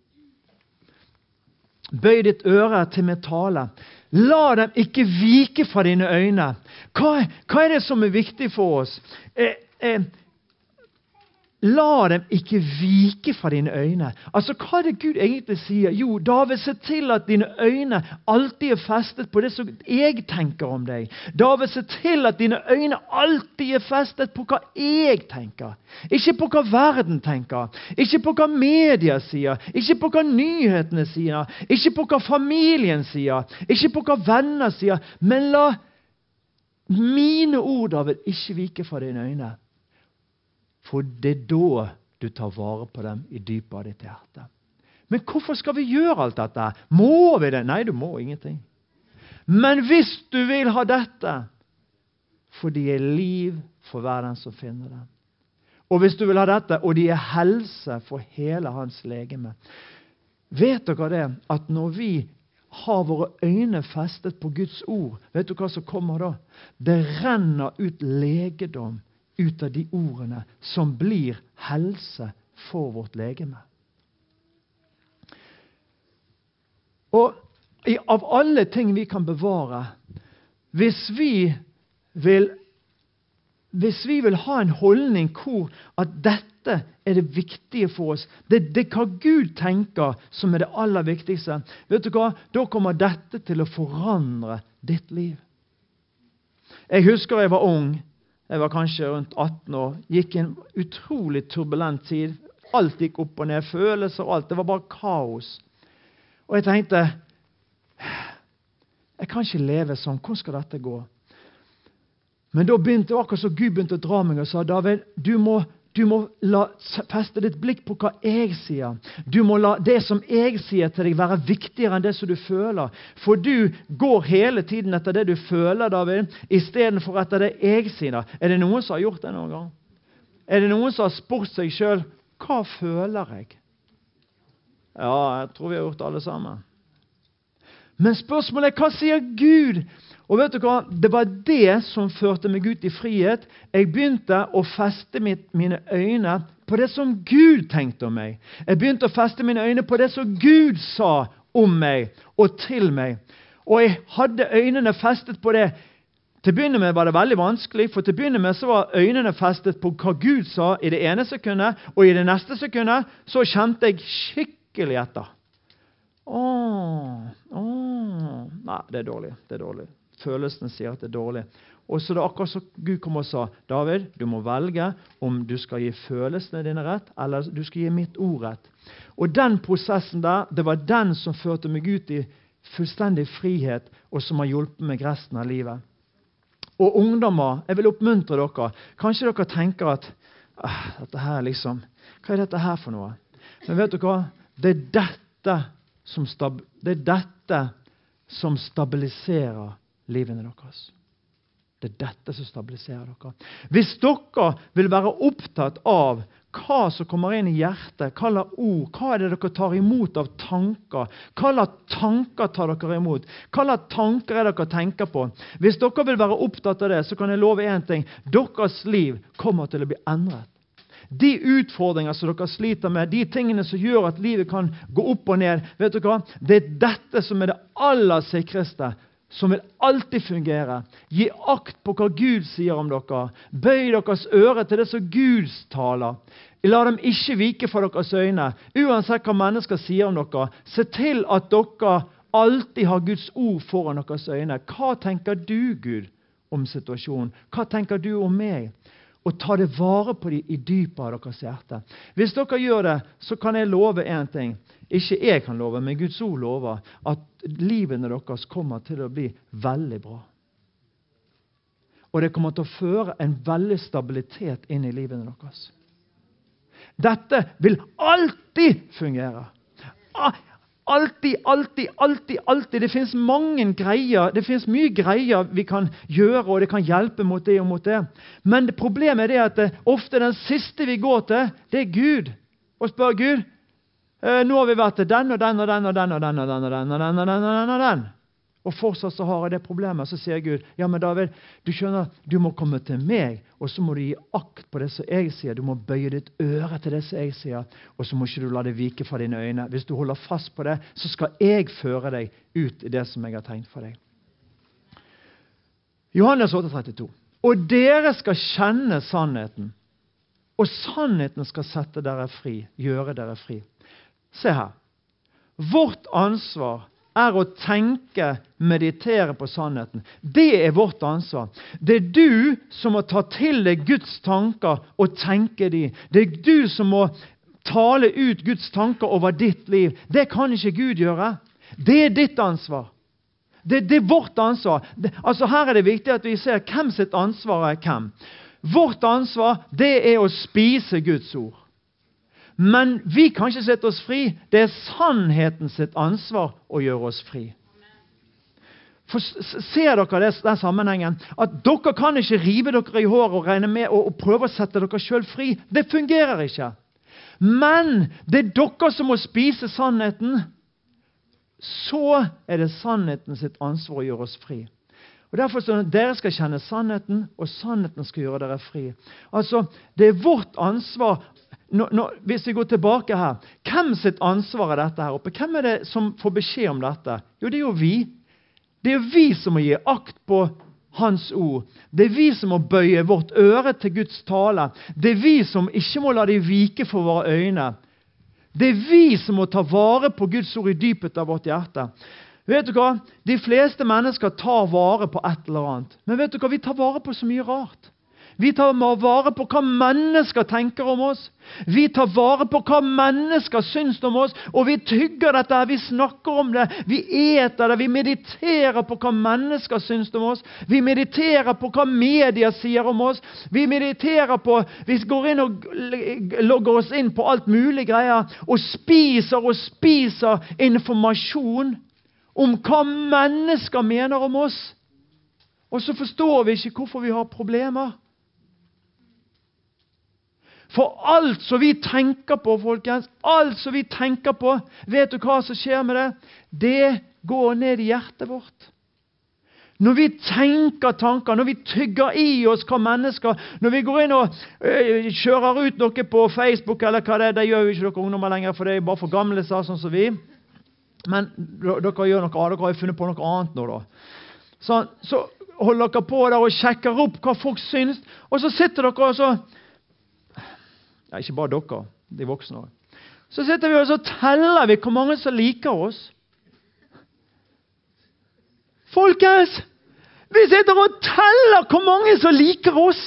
[SPEAKER 1] Bøy ditt øre til min tale. La dem ikke vike fra dine øyne. Hva, hva er det som er viktig for oss? Eh, eh, La dem ikke vike fra dine øyne. Altså, hva er det Gud egentlig sier? Jo, David, se til at dine øyne alltid er festet på det som jeg tenker om deg. David, se til at dine øyne alltid er festet på hva jeg tenker. Ikke på hva verden tenker. Ikke på hva media sier. Ikke på hva nyhetene sier. Ikke på hva familien sier. Ikke på hva venner sier. Men la mine ord, David, ikke vike fra dine øyne. For det er da du tar vare på dem i dypet av ditt hjerte. Men hvorfor skal vi gjøre alt dette? Må vi det? Nei, du må ingenting. Men hvis du vil ha dette, for de er liv for hver den som finner dem. Og hvis du vil ha dette, og de er helse for hele hans legeme. Vet dere det, at når vi har våre øyne festet på Guds ord, vet du hva som kommer da? Det renner ut legedom ut av de ordene som blir helse for vårt legeme. Og i, av alle ting vi kan bevare, hvis vi vil, hvis vi vil ha en holdning hvor at dette er det viktige for oss, det er hva Gud tenker som er det aller viktigste, vet du hva? Da kommer dette til å forandre ditt liv. Jeg husker jeg var ung. Jeg var kanskje rundt atten år, gikk i en utrolig turbulent tid. Alt gikk opp og ned, følelser og alt. Det var bare kaos. Og jeg tenkte, jeg kan ikke leve sånn. Hvordan skal dette gå? Men da begynte det akkurat så Gud begynte å dra meg og sa, David, du må, du må la, feste ditt blikk på hva jeg sier. Du må la det som jeg sier til deg være viktigere enn det som du føler. For du går hele tiden etter det du føler, David, i stedet for etter det jeg sier. Er det noen som har gjort det noen gang? Er det noen som har spurt seg selv, hva føler jeg? Ja, jeg tror vi har gjort det alle sammen. Men spørsmålet er, hva sier Gud? Og vet du hva? Det var det som førte meg ut i frihet. Jeg begynte å feste mitt, mine øyne på det som Gud tenkte om meg. Jeg begynte å feste mine øyne på det som Gud sa om meg og til meg. Og jeg hadde øynene festet på det. Til å begynne med var det veldig vanskelig, for til å begynne med så var øynene festet på hva Gud sa i det ene sekundet, og i det neste sekundet så kjente jeg skikkelig etter. Åh, åh, nei, det er dårlig, det er dårlig. Følelsene sier at det er dårlig. Og så det er akkurat så Gud kom og sa, David, du må velge om du skal gi følelsene dine rett, eller du skal gi mitt ord rett. Og den prosessen der, det var den som førte meg ut i fullstendig frihet, og som har hjulpet meg resten av livet. Og ungdommer, jeg vil oppmuntre dere. Kanskje dere tenker at, ah, dette her liksom, hva er dette her for noe? Men vet du hva? Det er dette som, stab- det er dette som stabiliserer livene deres. Det er dette som stabiliserer dere. Hvis dere vil være opptatt av hva som kommer inn i hjertet, hva slags ord, hva er det dere tar imot av tanker, hva slags tanker tar dere imot, hva slags tanker er dere tenker på. Hvis dere vil være opptatt av det, så kan jeg love en ting. Deres liv kommer til å bli endret. De utfordringer som dere sliter med, de tingene som gjør at livet kan gå opp og ned, vet dere hva? Det er dette som er det aller sikreste, som vil alltid fungere. Gi akt på hva Gud sier om dere. Bøy deres øre til det som Gud taler. La dem ikke vike for deres øyne. Uansett hva mennesker sier om dere, se til at dere alltid har Guds ord foran deres øyne. Hva tenker du, Gud, om situasjonen? Hva tenker du om meg? Og ta det vare på det i dypet av deres hjerte. Hvis dere gjør det, så kan jeg love en ting. Ikke jeg kan love, men Guds ord lover at livene deres kommer til å bli veldig bra. Og det kommer til å føre en veldig stabilitet inn i livene deres. Dette vil alltid fungere. Alltid, alltid, alltid, alltid. Det finnes mange greier, det finnes mye greier vi kan gjøre, og det kan hjelpe mot det og mot det. Men det problemet er det at det, ofte den siste vi går til, det er Gud. Og spør Gud, nå har vi vært til den og den og den og den og den og den og den og den og den og den og den. Og fortsatt så har jeg det problemet. Så sier Gud, ja, men David, du skjønner, du må komme til meg, og så må du gi akt på det som jeg sier. Du må bøye ditt øre til det som jeg sier, og så må ikke du la det vike fra dine øyne. Hvis du holder fast på det, så skal jeg føre deg ut i det som jeg har tegnet for deg. Johannes åtte trettito. Og dere skal kjenne sannheten, og sannheten skal sette dere fri, gjøre dere fri. Se her. Vårt ansvar er å tenke, meditere på sannheten. Det er vårt ansvar. Det er du som må ta til deg Guds tanker og tenke de. Det er du som må tale ut Guds tanker over ditt liv. Det kan ikke Gud gjøre. Det er ditt ansvar. Det, det er vårt ansvar. Det, altså her er det viktig at vi ser hvem sitt ansvar er hvem. Vårt ansvar, det er å spise Guds ord. Men vi kan ikke sette oss fri. Det er sannheten sitt ansvar å gjøre oss fri. For ser dere det, den sammenhengen? At dere kan ikke rive dere i håret og regne med og, og prøve å sette dere selv fri. Det fungerer ikke. Men det er dere som må spise sannheten. Så er det sannheten sitt ansvar å gjøre oss fri. Og derfor så dere skal kjenne sannheten, og sannheten skal gjøre dere fri. Altså, det er vårt ansvar. Nå, nå, hvis vi går tilbake her, hvem sitt ansvar er dette her oppe? Hvem er det som får beskjed om dette? Jo, det er jo vi. Det er jo vi som må gi akt på hans ord. Det er vi som må bøye vårt øre til Guds tale. Det er vi som ikke må la det vike for våre øyne. Det er vi som må ta vare på Guds ord i dypet av vårt hjerte. Vet du hva? De fleste mennesker tar vare på et eller annet. Men vet du hva? Vi tar vare på så mye rart. Vi tar vare på hva mennesker tenker om oss. Vi tar vare på hva mennesker syns om oss. Og vi tygger dette, vi snakker om det, vi eter det, vi mediterer på hva mennesker syns om oss. Vi mediterer på hva media sier om oss. Vi mediterer på, vi går inn og logger oss inn på alt mulig greier, og spiser og spiser informasjon om hva mennesker mener om oss. Og så forstår vi ikke hvorfor vi har problemer. For alt som vi tenker på, folkens, alt som vi tenker på, vet du hva som skjer med det? Det går ned i hjertet vårt. Når vi tenker tanker, når vi tygger i oss hva mennesker, når vi går inn og øh, kjører ut noe på Facebook, eller hva det er, det gjør jo ikke dere ungdommer lenger, for det er bare for gamle, sa sånn som vi. Men dere gjør noe, dere har jo funnet på noe annet nå da. Så, så holder dere på der og sjekker opp hva folk syns, og så sitter dere og så, ja, ikke bare dere, de voksne. Så sitter vi og så teller vi hvor mange som liker oss. Folkens, vi sitter og teller hvor mange som liker oss.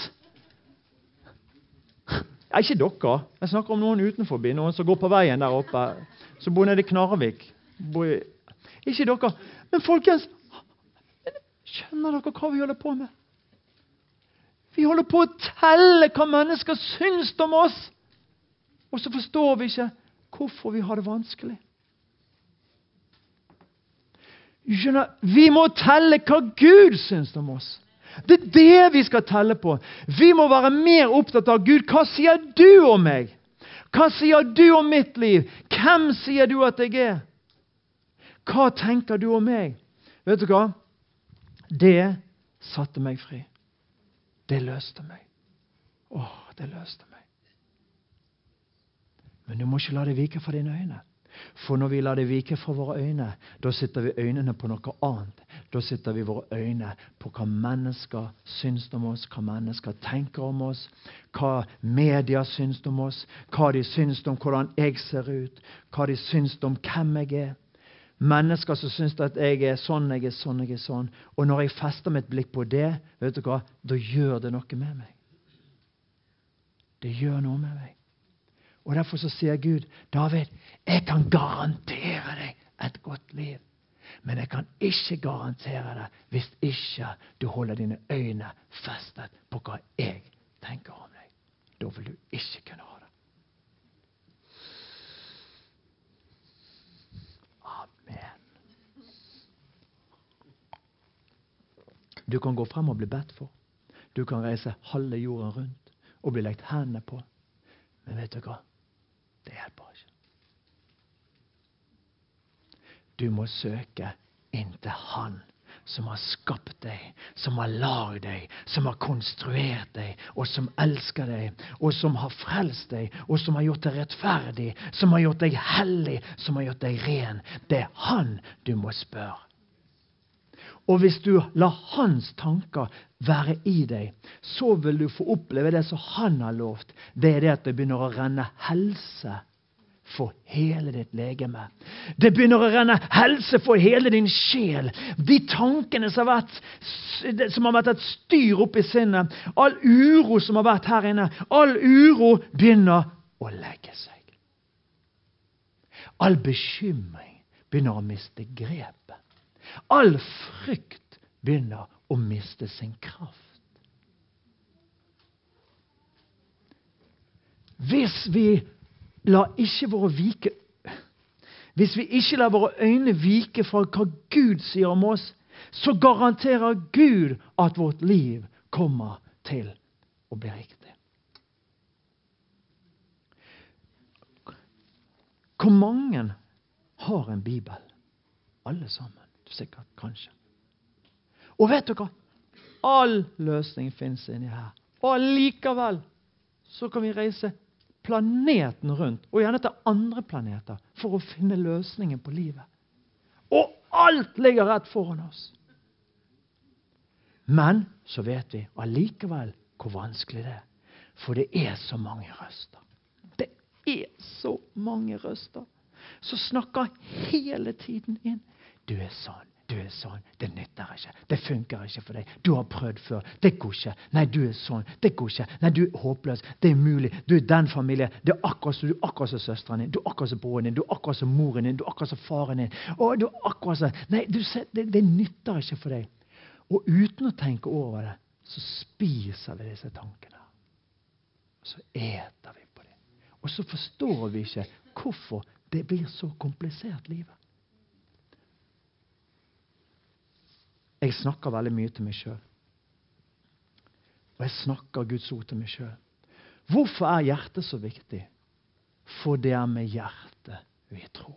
[SPEAKER 1] Ja, ikke dere. Jeg snakker om noen utenfor, noen som går på veien der oppe, som bor nede i Knarvik. Bor i... Ikke dere. Men folkens, skjønner dere hva vi holder på med? Vi holder på å telle hva mennesker syns om oss. Og så forstår vi ikke hvorfor vi har det vanskelig. Skjønner, vi må telle hva Gud syns om oss. Det er det vi skal telle på. Vi må være mer opptatt av Gud. Hva sier du om meg? Hva sier du om mitt liv? Hvem sier du at jeg er? Hva tenker du om meg? Vet du hva? Det satte meg fri. Det løste meg. Åh, det løste meg. Men du må ikke la det vike for dine øyne. For når vi lar det vike fra våre øyne, da sitter vi øynene på noe annet. Da sitter vi våre øyne på hva mennesker syns om oss, hva mennesker tenker om oss, hva media syns om oss, hva de syns om hvordan jeg ser ut, hva de syns om hvem jeg er. Mennesker som syns at jeg er sånn, jeg er sånn, jeg er sånn. Og når jeg fester mitt blikk på det, vet du hva, da gjør det noe med meg. Det gjør noe med meg. Og derfor så sier Gud, David, jeg kan garantere deg et godt liv. Men jeg kan ikke garantere deg hvis ikke du holder dine øyne festet på hva jeg tenker om deg. Da vil du ikke kunne ha det. Amen. Du kan gå frem og bli bedt for. Du kan reise halve jorden rundt og bli lagt hendene på. Men vet du hva? Det hjelper ikke. Du må søke inn til Han som har skapt deg, som har laget deg, som har konstruert deg, og som elsker deg, og som har frelst deg, og som har gjort deg rettferdig, som har gjort deg hellig, som har gjort deg ren. Det er Han du må spørre. Og hvis du lar hans tanker være i deg, så vil du få oppleve det som han har lovt. Det er det at det begynner å renne helse for hele ditt legeme. Det begynner å renne helse for hele din sjel. De tankene som har vært, som har vært et styr opp i sinnet, all uro som har vært her inne, all uro begynner å legge seg. All bekymring begynner å miste grepet. All frykt begynner å miste sin kraft. Hvis vi lar ikke våre vike, hvis vi ikke lar våre øyne vike fra hva Gud sier om oss, så garanterer Gud at vårt liv kommer til å bli riktig. Hvor mange har en bibel? Alle sammen. Sikkert, kanskje. Og vet du hva? All løsning finnes inni her. Og likevel så kan vi reise planeten rundt, og gjerne til andre planeter, for å finne løsningen på livet. Og alt ligger rett foran oss. Men så vet vi allikevel hvor vanskelig det er. For det er så mange røster. Det er så mange røster som snakker hele tiden inn. Du er sånn, du er sånn, det nytter ikke, det funker ikke for deg, du har prøvd før, det går ikke, nei du er sånn, det går ikke, nei du er håpløs, det er mulig, du er den familien, det er akkurat som du er akkurat som søsteren din, du er akkurat som broren din, du er akkurat som moren din, du er akkurat som faren din, og du er akkurat som, nei du ser, det, det nytter ikke for deg. Og uten å tenke over det, så spiser vi disse tankene, og så eter vi på det, og så forstår vi ikke hvorfor det blir så komplisert livet. Jeg snakker veldig mye til meg selv. Og jeg snakker Guds ord til meg selv. Hvorfor er hjertet så viktig? For det er med hjertet vi tror.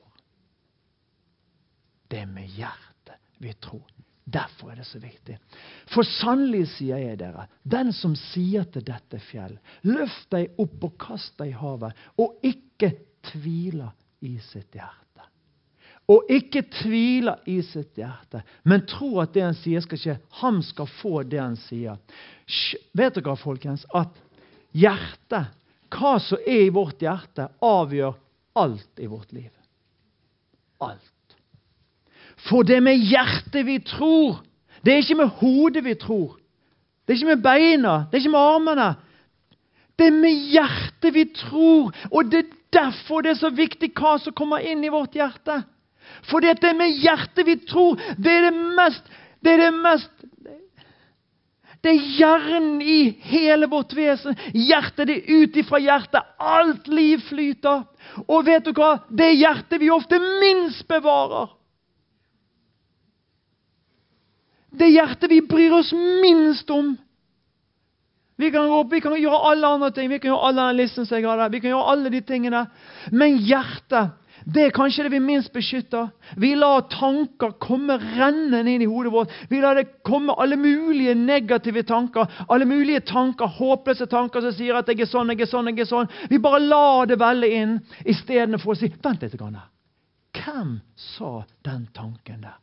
[SPEAKER 1] Det er med hjertet vi tror. Derfor er det så viktig. For sannelig sier jeg dere, den som sier til dette fjell, løft deg opp og kast deg i havet, og ikke tviler i sitt hjerte. Og ikke tviler i sitt hjerte, men tror at det han sier skal skje. Han skal få det han sier. Vet dere, folkens, at hjertet, hva som er i vårt hjerte, avgjør alt i vårt liv. Alt. For det er med hjertet vi tror. Det er ikke med hodet vi tror. Det er ikke med beina. Det er ikke med armene. Det er med hjertet vi tror. Og det er derfor det er så viktig hva som kommer inn i vårt hjerte. For det er med hjertet vi tror. Det er det mest, det er det mest, det er hjernen i hele vårt vesen. Hjertet, det er ut ifra hjertet. Alt liv flyter. Og vet du hva? Det er hjertet vi ofte minst bevarer. Det hjertet vi bryr oss minst om. Vi kan, vi kan gjøre alle andre ting. Vi kan gjøre alle den listen som jeg har der. Vi kan gjøre alle de tingene. Men hjertet, det er kanskje det vi minst beskytter. Vi lar tanker komme rennende inn i hodet vårt. Vi lar det komme alle mulige negative tanker. Alle mulige tanker, håpløse tanker som sier at jeg er sånn, jeg er sånn, jeg er sånn. Vi bare lar det velle inn, i stedet for å si, vent litt grann her. Hvem sa den tanken der?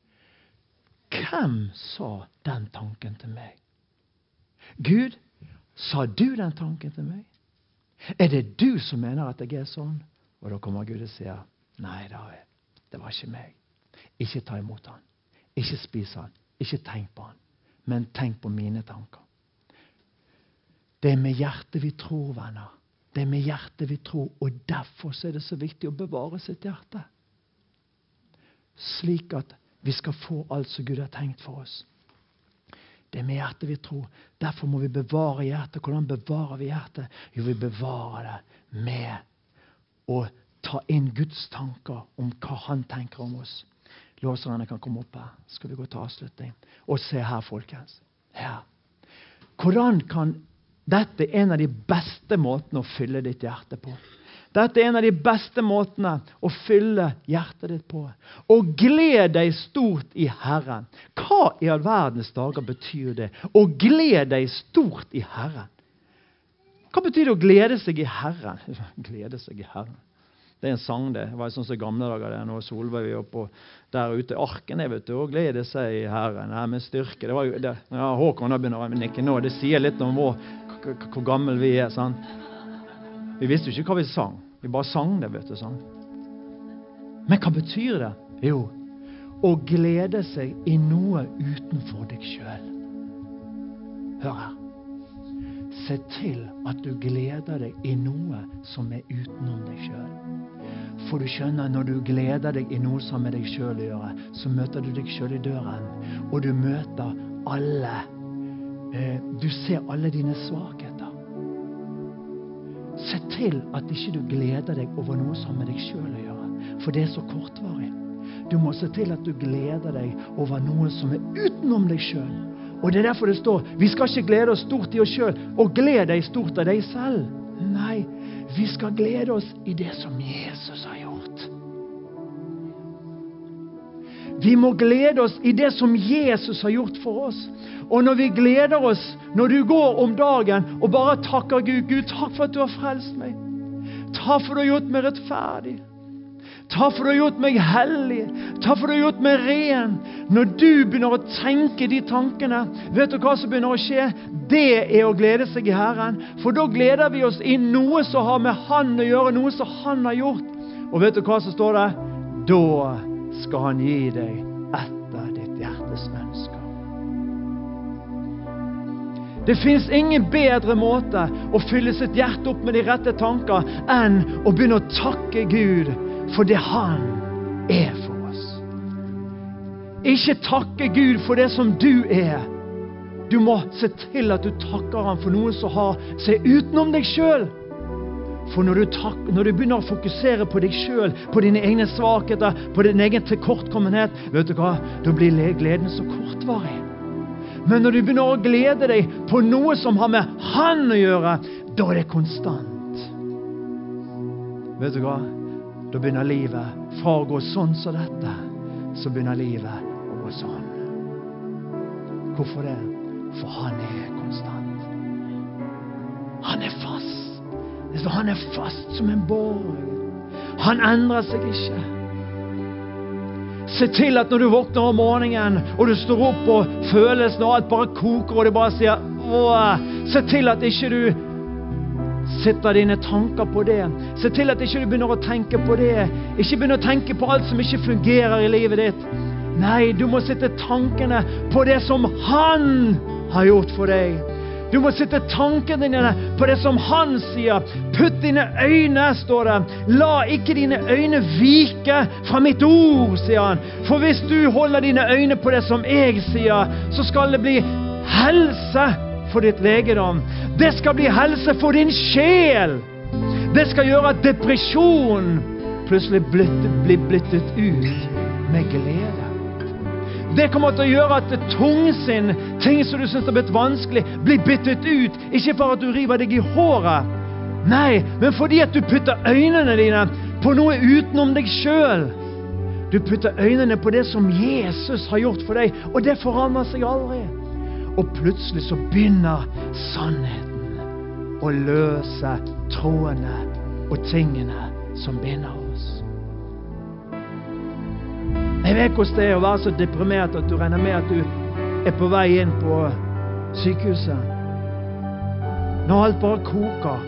[SPEAKER 1] Hvem sa den tanken til meg? Gud, sa du den tanken til meg? Er det du som mener at jeg er sånn? Og da kommer Gud og sier, nei David, det var ikke meg. Ikke ta imot han. Ikke spis han. Ikke tenk på han. Men tenk på mine tanker. Det er med hjertet vi tror, venner. Det er med hjertet vi tror, og derfor er det så viktig å bevare sitt hjerte. Slik at vi skal få alt som Gud har tenkt for oss. Det er med hjertet vi tror. Derfor må vi bevare hjertet. Hvordan bevarer vi hjertet? Jo, vi bevarer det med å ta inn Guds tanker om hva han tenker om oss. Låserne kan komme opp her. Skal vi gå til avslutning. Og se her, folkens. Her. Hvordan kan dette en av de beste måtene å fylle ditt hjerte på? Dette er en av de beste måtene å fylle hjertet ditt på. Og gled deg stort i Herren. Hva i all verdens dager betyr det? Å gled deg stort i Herren. Hva betyr det å glede seg i Herren? Glede seg i Herren. Det er en sang det. Det var sånn som gamle dager det. Når Solveig vi oppe der ute i arken, jeg vet du, og glede seg i Herren. Nei, med styrke. Det var jo det. Ja, Håkon har begynner å nikke nå. Det sier litt om hvor, hvor gammel vi er, sant? Vi visste jo ikke hva vi sang. Vi bare sang det, vet du, sånn. Men hva betyr det? Jo, å glede seg i noe utenfor deg selv. Hør her. Se til at du gleder deg i noe som er utenom deg selv. For du skjønner, når du gleder deg i noe som er deg selv å gjøre, så møter du deg selv i døren, og du møter alle. Eh, du ser alle dine svakheter. Se til at ikke du gleder deg over noe som er deg selv å gjøre, for det er så kortvarig. Du må se til at du gleder deg over noe som er utenom deg selv. Og det er derfor det står, vi skal ikke glede oss stort i oss selv, og glede deg stort av deg selv. Nei, vi skal glede oss i det som Jesus har gjort. Vi må glede oss i det som Jesus har gjort for oss. Og når vi gleder oss, når du går om dagen og bare takker Gud, Gud, takk for at du har frelst meg. Takk for at du har gjort meg rettferdig. Takk for at du har gjort meg hellig. Takk for at du har gjort meg ren. Når du begynner å tenke de tankene, vet du hva som begynner å skje? Det er å glede seg i Herren. For da gleder vi oss i noe som har med Han å gjøre, noe som Han har gjort. Og vet du hva som står der? Da skal Han gi deg etter ditt hjertes ønsker. Det finnes ingen bedre måte å fylle sitt hjerte opp med de rette tanker enn å begynne å takke Gud for det Han er for oss. Ikke takke Gud for det som du er. Du må se til at du takker Han for noe som har seg utenom deg selv. For når du, tak, når du begynner å fokusere på deg selv, på dine egne svakheter, på din egen tilkortkommenhet, vet du hva? Da blir gleden så kortvarig. Men når du begynner å glede deg på noe som har med Han å gjøre, da er det konstant. Vet du hva? Da begynner livet fra å gå sånn som dette, så begynner livet å gå sånn. Hvorfor det? For Han er konstant. Han er fast. Det står han er fast som en borg. Han endrer seg ikke. Se til at når du våkner om morgenen, og du står opp og følelsen og alt bare koker, og du bare sier, åh, se til at ikke du setter dine tanker på det. Se til at ikke du begynner å tenke på det. Ikke begynner å tenke på alt som ikke fungerer i livet ditt. Nei, du må sette tankene på det som Han har gjort for deg. Du må sette tankene dine på det som Han sier. Putt dine øyne, står det. La ikke dine øyne vike fra mitt ord, sier Han. For hvis du holder dine øyne på det som jeg sier, så skal det bli helse for ditt legedom. Det skal bli helse for din sjel. Det skal gjøre at depresjon plutselig blir byttet ut med glede. Det kommer til å gjøre at tungsinn, ting som du synes har blitt vanskelig, blir byttet ut. Ikke for at du river deg i håret. Nei, men fordi at du putter øynene dine på noe utenom deg selv. Du putter øynene på det som Jesus har gjort for deg, og det forandrer seg aldri. Og plutselig så begynner sannheten å løse trådene og tingene som binder oss. Jeg vet hvordan det er å være så deprimert at du regner med at du er på vei inn på sykehuset. Når alt bare koker.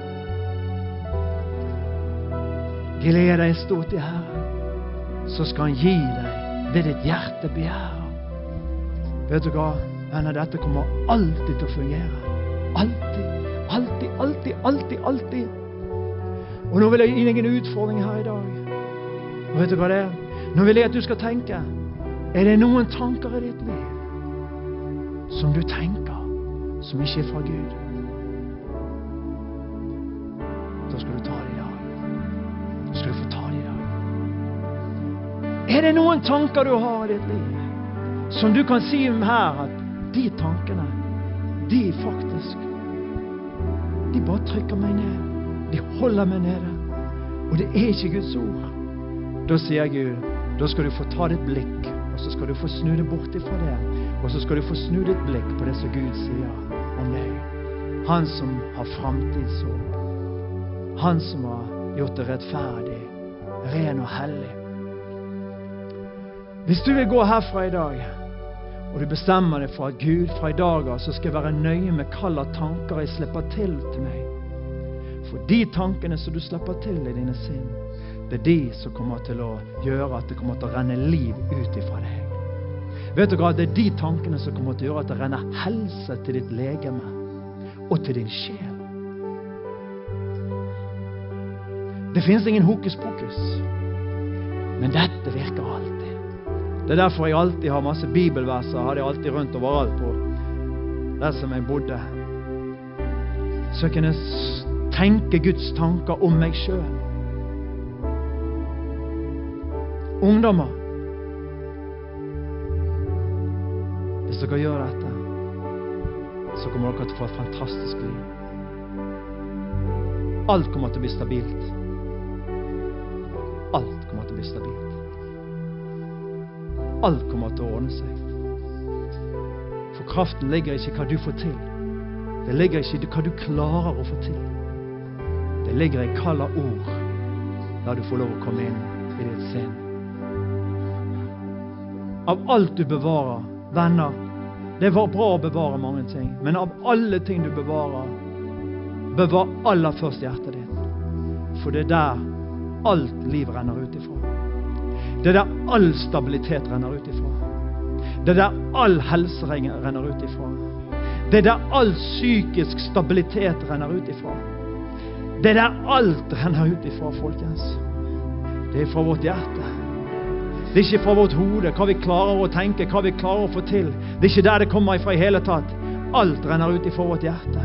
[SPEAKER 1] Gled deg stort i Herren, så skal han gi deg det ditt hjerte begjærer. Vet du hva? Venner, dette kommer alltid til å fungere. Alltid, alltid, alltid, alltid, alltid. Og nå vil jeg gi deg en utfordring her i dag. Og vet du hva det er? Nå vil jeg at du skal tenke, er det noen tanker i ditt liv som du tenker som ikke er fra Gud? Da skal du ta det i dag. Da skal du få ta det i dag. Er det noen tanker du har i ditt liv som du kan si om her at de tankene, de faktisk, de bare trykker meg ned. De holder meg nede. Og det er ikke Guds ord. Da sier Gud, da skal du få ta ditt blikk, og så skal du få snu det bort ifra det, og så skal du få snu ditt blikk på det som Gud sier om deg. Han som har fremtidshåp. Han som har gjort det rettferdig, ren og hellig. Hvis du vil gå herfra i dag, og du bestemmer deg for at Gud fra i dag av, så skal jeg være nøye med hva slags tanker jeg slipper til til meg. For de tankene som du slipper til i dine sinn, det er de som kommer til å gjøre at det kommer til å renne liv ut ifra deg. Vet du hva? Det er de tankene som kommer til å gjøre at det renner helse til ditt legeme og til din sjel. Det finnes ingen hokus pokus, men dette virker alltid. Det er derfor jeg alltid har masse bibelverser, har jeg alltid rundt overalt på der som jeg bodde. Så jeg kunne tenke Guds tanker om meg selv. Ungdommer, hvis dere gjør dette, så kommer dere til å få et fantastisk liv. Alt kommer til å bli stabilt. Alt kommer til å bli stabilt. Alt kommer til å ordne seg. For kraften ligger ikke i hva du får til. Det ligger ikke i hva du klarer å få til. Det ligger i hva ord der du får lov å komme inn i ditt sinn. Av alt du bevarer, venner, det var bra å bevare mange ting, men av alle ting du bevarer, bevar aller først hjertet ditt. For det er der alt liv renner ut ifra. Det er der all stabilitet renner ut ifra. Det er der all helse renner ut ifra. Det er der all psykisk stabilitet renner ut ifra. Det er der alt renner ut ifra, folkens. Det er fra vårt hjerte. Det er ikke fra vårt hode, hva vi klarer å tenke, hva vi klarer å få til. Det er ikke der det kommer ifra i hele tatt. Alt renner ut ifra vårt hjerte.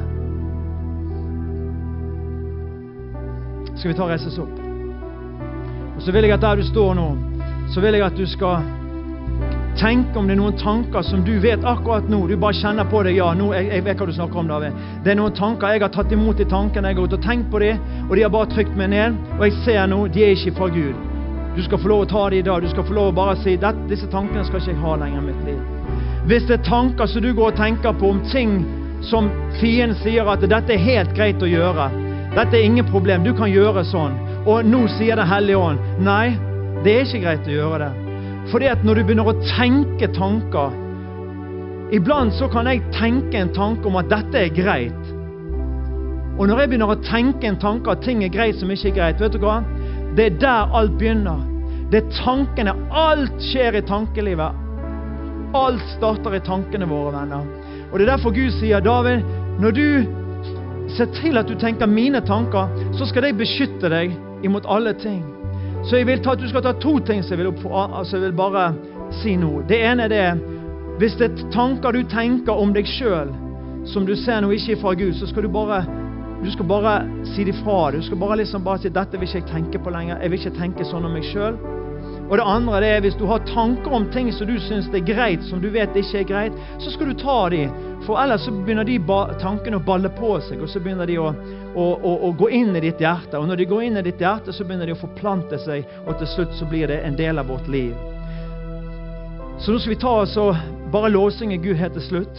[SPEAKER 1] Skal vi ta og reise oss opp? Og så vil jeg at der du står nå, så vil jeg at du skal tenke om det er noen tanker som du vet akkurat nå. Du bare kjenner på det. Ja, nå, jeg, jeg vet hva du snakker om, David. Det er noen tanker, jeg har tatt imot de tankene, jeg har gått og tenkt på det, og de har bare trykt meg ned, og jeg ser nå, de er ikke fra Gud. Du skal få lov å ta det i dag. Du skal få lov å bare si, disse tankene skal ikke jeg ha lenger i mitt liv. Hvis det er tanker som du går og tenker på om ting som fienden sier at dette er helt greit å gjøre, dette er ingen problem, du kan gjøre sånn, og nå sier det Hellige Ånd, nei, det er ikke greit å gjøre det. Fordi at når du begynner å tenke tanker, iblant så kan jeg tenke en tanke om at dette er greit. Og når jeg begynner å tenke en tanke at ting er greit som ikke er greit, vet du hva? Det er der alt begynner. Det er tankene. Alt skjer i tankelivet. Alt starter i tankene våre, venner. Og det er derfor Gud sier, David, når du ser til at du tenker mine tanker, så skal de beskytte deg imot alle ting. Så jeg vil ta at du skal ta to ting som jeg vil, opp, altså jeg vil bare si noe. Det ene er det, hvis det er tanker du tenker om deg selv, som du ser noe ikke fra Gud, så skal du bare, du skal bare si det fra deg. Du skal bare liksom bare si, dette vil ikke jeg tenke på lenger. Jeg vil ikke tenke sånn om meg selv. Og det andre det er, hvis du har tanker om ting som du synes det er greit, som du vet ikke er greit, så skal du ta de. For ellers så begynner de tankene å balle på seg, og så begynner de å, å, å, å gå inn i ditt hjerte. Og når de går inn i ditt hjerte, så begynner de å forplante seg, og til slutt så blir det en del av vårt liv. Så nå skal vi ta oss og bare lovsynge Gud helt til slutt.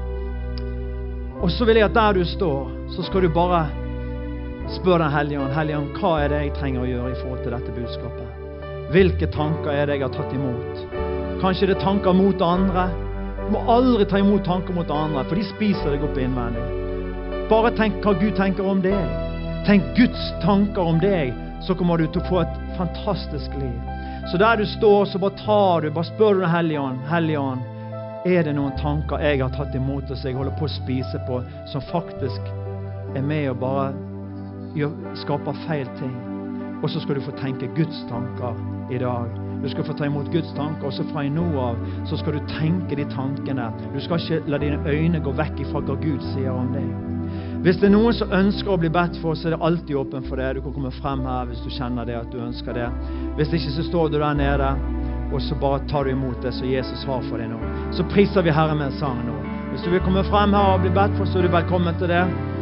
[SPEAKER 1] Og så vil jeg at der du står, så skal du bare spørre den Hellige Ånd, Hellige Ånd, hva er det jeg trenger å gjøre i forhold til dette budskapet? Hvilke tanker er det jeg har tatt imot? Kanskje det er tanker mot andre? Du må aldri ta imot tanker mot andre, for de spiser deg opp innvendig. Bare tenk hva Gud tenker om deg. Tenk Guds tanker om deg, så kommer du til å få et fantastisk liv. Så der du står, så bare tar du, bare spør du den Hellige Ånd, Hellige Ånd, er det noen tanker jeg har tatt imot og så jeg holder på å spise på, som faktisk er med og bare gjør, skaper feil ting? Og så skal du få tenke Guds tanker i dag. Du skal få ta imot Guds tanker, og så fra i nå av, så skal du tenke de tankene. Du skal ikke la dine øyne gå vekk ifra hva Gud sier om deg. Hvis det er noen som ønsker å bli bedt for, så er det alltid åpen for det. Du kan komme frem her hvis du kjenner det, at du ønsker det. Hvis ikke, så står du der nede, og så bare tar du imot det som Jesus har for deg nå. Så priser vi Herren med en sang nå. Hvis du vil komme frem her og bli bedt for, så er du velkommen til det.